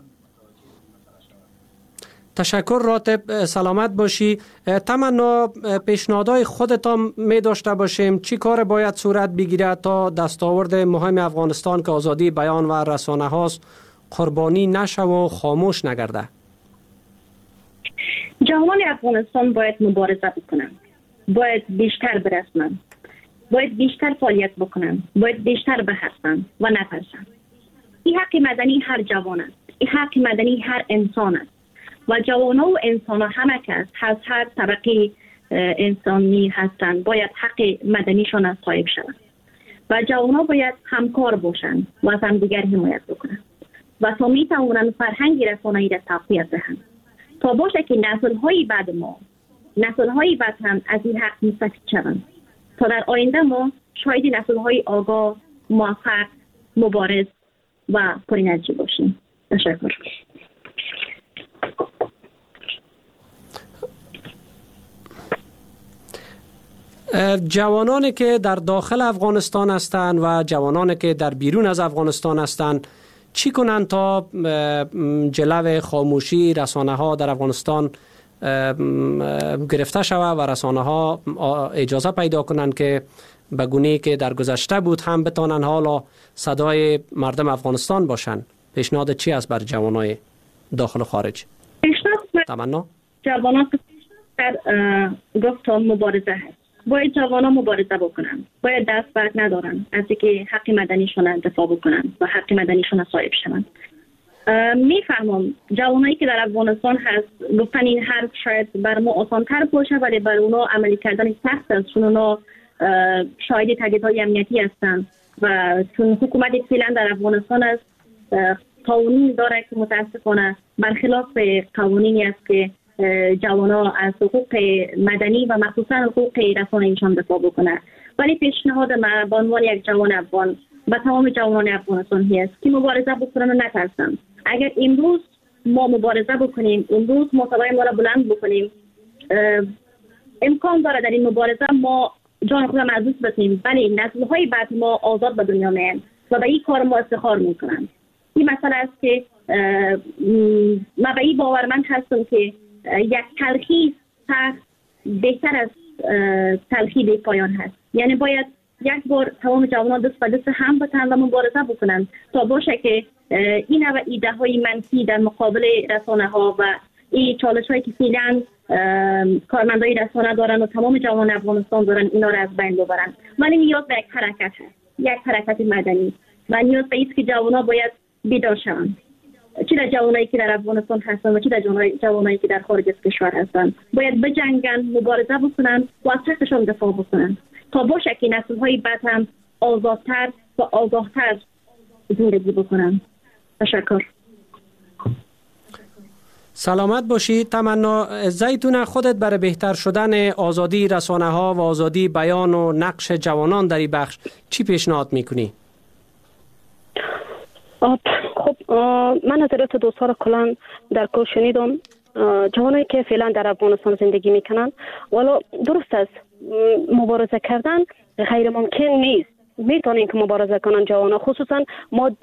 [SPEAKER 3] تشکر راتب، سلامت باشی. تمنا پیشنهادهای خودتان می داشته باشیم چی کار باید صورت بگیرد تا دستاورد مهم افغانستان که آزادی بیان و رسانه هاست قربانی نشه و خاموش نگرده؟
[SPEAKER 6] جوانان افغانستان باید مبارزه بکنن، باید بیشتر برسنن، باید بیشتر فعالیت بکنن، باید بیشتر بحثن و نترسن. این حق مدنی هر جوان است، این حق مدنی هر انسان است و جوانا و انسان ها همه کس از هر طبقه انسانی هستند باید حق مدنیشان از صاحب شوند و جوانا باید همکار باشند و از هم دیگر حمایت بکنند و تا می توانند فرهنگ رسانه‌ای را تقویت دهند تا باشه که نسل های بعد ما، نسل های بعد هم از این حق مستفید شوند تا در آینده ما شاید نسل های آگاه، موفق، مبارز و پرانرژی باشیم. تشکر.
[SPEAKER 3] جوانانی که در داخل افغانستان هستند و جوانانی که در بیرون از افغانستان هستند چی کنند تا جلو خاموشی رسانه ها در افغانستان گرفته شود و رسانه ها اجازه پیدا کنند که به گونه‌ای که در گذشته بود هم بتانند حالا صدای مردم افغانستان باشند؟ پیشنهاد چی است بر جوانای داخل و خارج؟
[SPEAKER 6] پیشنهاد
[SPEAKER 3] تمنا
[SPEAKER 6] جوانان در گفتم مبارزه هست. باید جوانا مبارزه بکنن، باید دست برد ندارن از اینکه حق مدنیشون دفاع بکنن و حق مدنیشون صاحب شون. میفهمم جوانایی که در افغانستان هست گفتن این حرف شاید بر ما آسان تر باشه ولی بر اونا عملی کردن سخت است چون اونا شاهد تهدیدهای امنیتی هستن و چون حکومت فعلا در افغانستان است قوانین داره که متاسفانه برخلاف قوانینی است که جوانا از حقوق مدنی و مخصوصا حقوق رسانه‌ایشان دفاع بکنه. ولی پیشنهاد من به عنوان یک جوان افغان و تمام جوانان افغانستان است که مبارزه بکنن و نترسن. اگر امروز ما مبارزه بکنیم، امروز ما صدای ما را بلند بکنیم، امکان داره در این مبارزه ما جان خود محفوظ بکنیم ولی نسل‌های بعد ما آزاد به دنیا میان و به این کار ما افتخار میکنن. این مسئله است که ما به این باورمند هستم که یک تلخی سخت بهتر از تلخی بی پایان هست. یعنی باید یک بار تمام جوانان دست به دست هم بتن و مبارزه بکنن تا باشه که این نوع ایده های منفی در مقابل رسانه ها و این چالش هایی که فعلا کارمندای رسانه دارن و تمام جوان افغانستان دارن اینا را از بین ببرن. ولی نیاز به یک حرکت هست، یک حرکت مدنی و نیاز به است که جوانا باید بیدار شوند. چه در جوانایی که در افغانستان هستن و چه در جوانایی که در خارج از کشور هستن باید بجنگن، مبارزه بکنن و از حقشون دفاع بکنن تا باشه که نسل‌های بعد هم آزادتر و آگاهتر زندگی بکنن. تشکر.
[SPEAKER 3] سلامت باشی. تمنا زیتون خودت برای بهتر شدن آزادی رسانه ها و آزادی بیان و نقش جوانان در این بخش چی پیشنهاد میکنی؟
[SPEAKER 7] خب من نظرات دوستان را کلان در کل شنیدم. جوانایی که فعلا در افغانستان زندگی میکنن والا درست است مبارزه کردن غیر ممکن نیست، میتونن که مبارزه کنن جوانا. خصوصا ما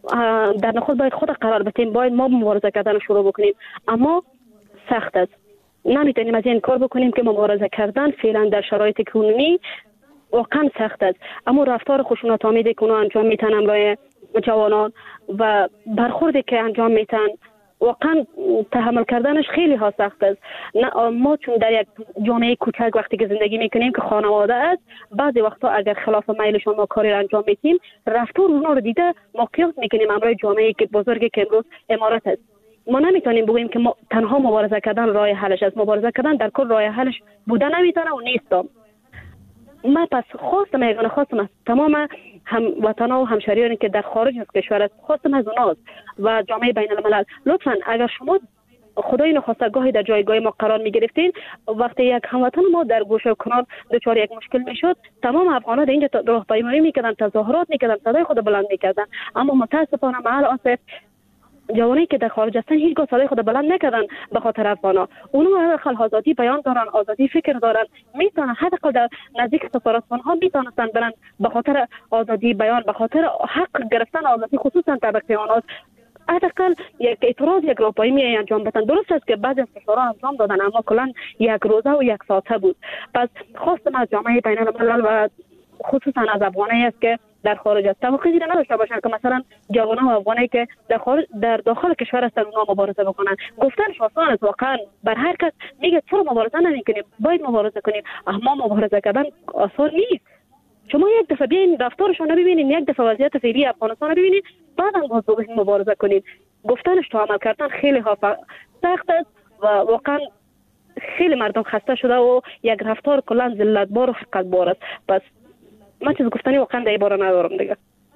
[SPEAKER 7] در نخود باید خود قرار بدیم، باید ما مبارزه کردن شروع بکنیم، اما سخت است. نمیتونیم از این کار بکنیم که مبارزه کردن فعلا در شرایط کنونی واقعا سخت است، اما رفتار خشونت آمیزی که اونا انجام میتن امروی جوانان و برخوردی که انجام میتن واقعا تحمل کردنش خیلی ها سخت است. ما چون در یک جامعه کوچک وقتی که زندگی میکنیم که خانواده است، بعضی وقتا اگر خلاف میلشون ما کاری را انجام میتیم، رفتار اونا رو دیده ما قیاس میکنیم امروی جامعه که بزرگی که امروز امارت است. ما نمیتونیم بگوییم که ما تنها مبارزه کردن راه حلش است. مبارزه کردن در کل راه حلش بوده نمیتونه و نیست. ما پس خواستم یگانه خواستم از تمام هموطنان و همشهریانی که در خارج از کشور است، خواستم از اوناست و جامعه بین الملل، لطفا اگر شما خدای نخواسته گاهی در جایگاه ما قرار می گرفتین، وقتی یک هموطن ما در گوشه و کنار دچار یک مشکل میشد، تمام افغانان در اینجا راهپیمایی میکردن، تظاهرات میکردن، صدای خود بلند میکردن، اما متاسفانه مع الاسف جوانی که در خارج هستن هیچگاه صدای خود بلند نکردن به خاطر افغانا. اونها حداقل آزادی بیان دارن، آزادی فکر دارن، میتونن حداقل در نزدیک سفارتخانه ها میتونستن برن به خاطر آزادی بیان، به خاطر حق گرفتن آزادی خصوصا طبقه آنها، حداقل یک اعتراض، یک راهپیمایی انجام بدن. درست است که بعضی از کشورها انجام دادن، اما کلا یک روزه و یک ساعته بود. پس خواستم از جامعه بین الملل و خصوصا از افغانایی است که در خارج است توقعی نداشته باشن که مثلا جوانان و افغانایی که در خارج در داخل کشور هستن اونها مبارزه بکنن. گفتنش آسان است، واقعا بر هر کس میگه چرا مبارزه نمیکنیم، باید مبارزه کنیم، اما مبارزه کردن آسان نیست. شما یک دفعه بیاین رفتارشون رو ببینید، یک دفعه وضعیت فعلی افغانستان رو ببینید، بعدم باز بگید مبارزه کنید. گفتنش تا عمل کردن خیلی ها سخت است و واقعا خیلی مردم خسته شده و یک رفتار کلا ذلتبار و حقارتبار است. پس من چیز گفتنی واقعا در این باره ندارم دیگه.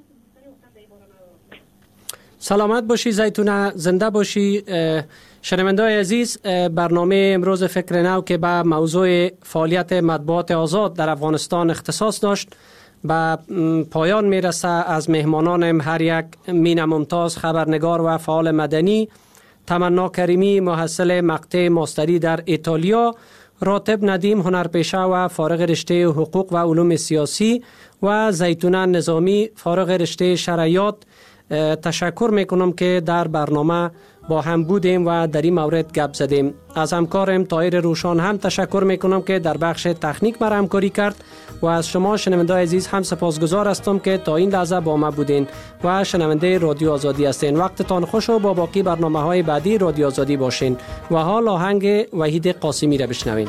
[SPEAKER 3] سلامت باشی زیتونه، زنده باشی. شنونده‌های عزیز، برنامه امروز فکر نو که به موضوع فعالیت مطبوعات آزاد در افغانستان اختصاص داشت به پایان میرسه. از مهمانانم هر یک مین ممتاز، خبرنگار و فعال مدنی، تمنا کریمی محصل مقطع ماستری در ایتالیا، راتب ندیم هنرپیشه و فارغ رشته حقوق و علوم سیاسی و زیتونه نظامی فارغ رشته شرعیات، تشکر میکنم که در برنامه با هم بودیم و در این مورد گپ زدیم. از همکارم طاهر روشان هم تشکر میکنم که در بخش تکنیک مرا همکاری کرد و از شما شنونده عزیز هم سپاسگزار هستم که تا این لحظه با ما بودین و شنونده رادیو آزادی هستین. وقتتان خوش و با باقی برنامه‌های بعدی رادیو آزادی باشین. و حال آهنگ وحید قاسمی را بشنوین.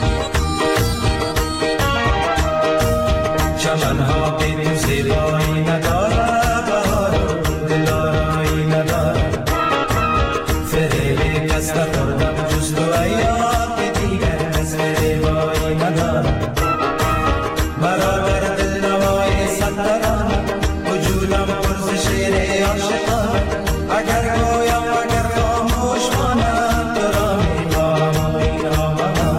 [SPEAKER 9] چمن‌ها بی زیبایی نداره، نخوردم جز تو ایام دیگر از فریبایی ندارم. مرا در دل نوای صدران وجودم پرز شیر عاشقان. اگر گویم اگر خاموش مانم تو را میخواهم و این آمدم.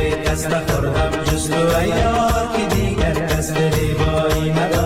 [SPEAKER 9] کس نخوردم جز تو ایار که دیگر کس دلی بایی ندارم.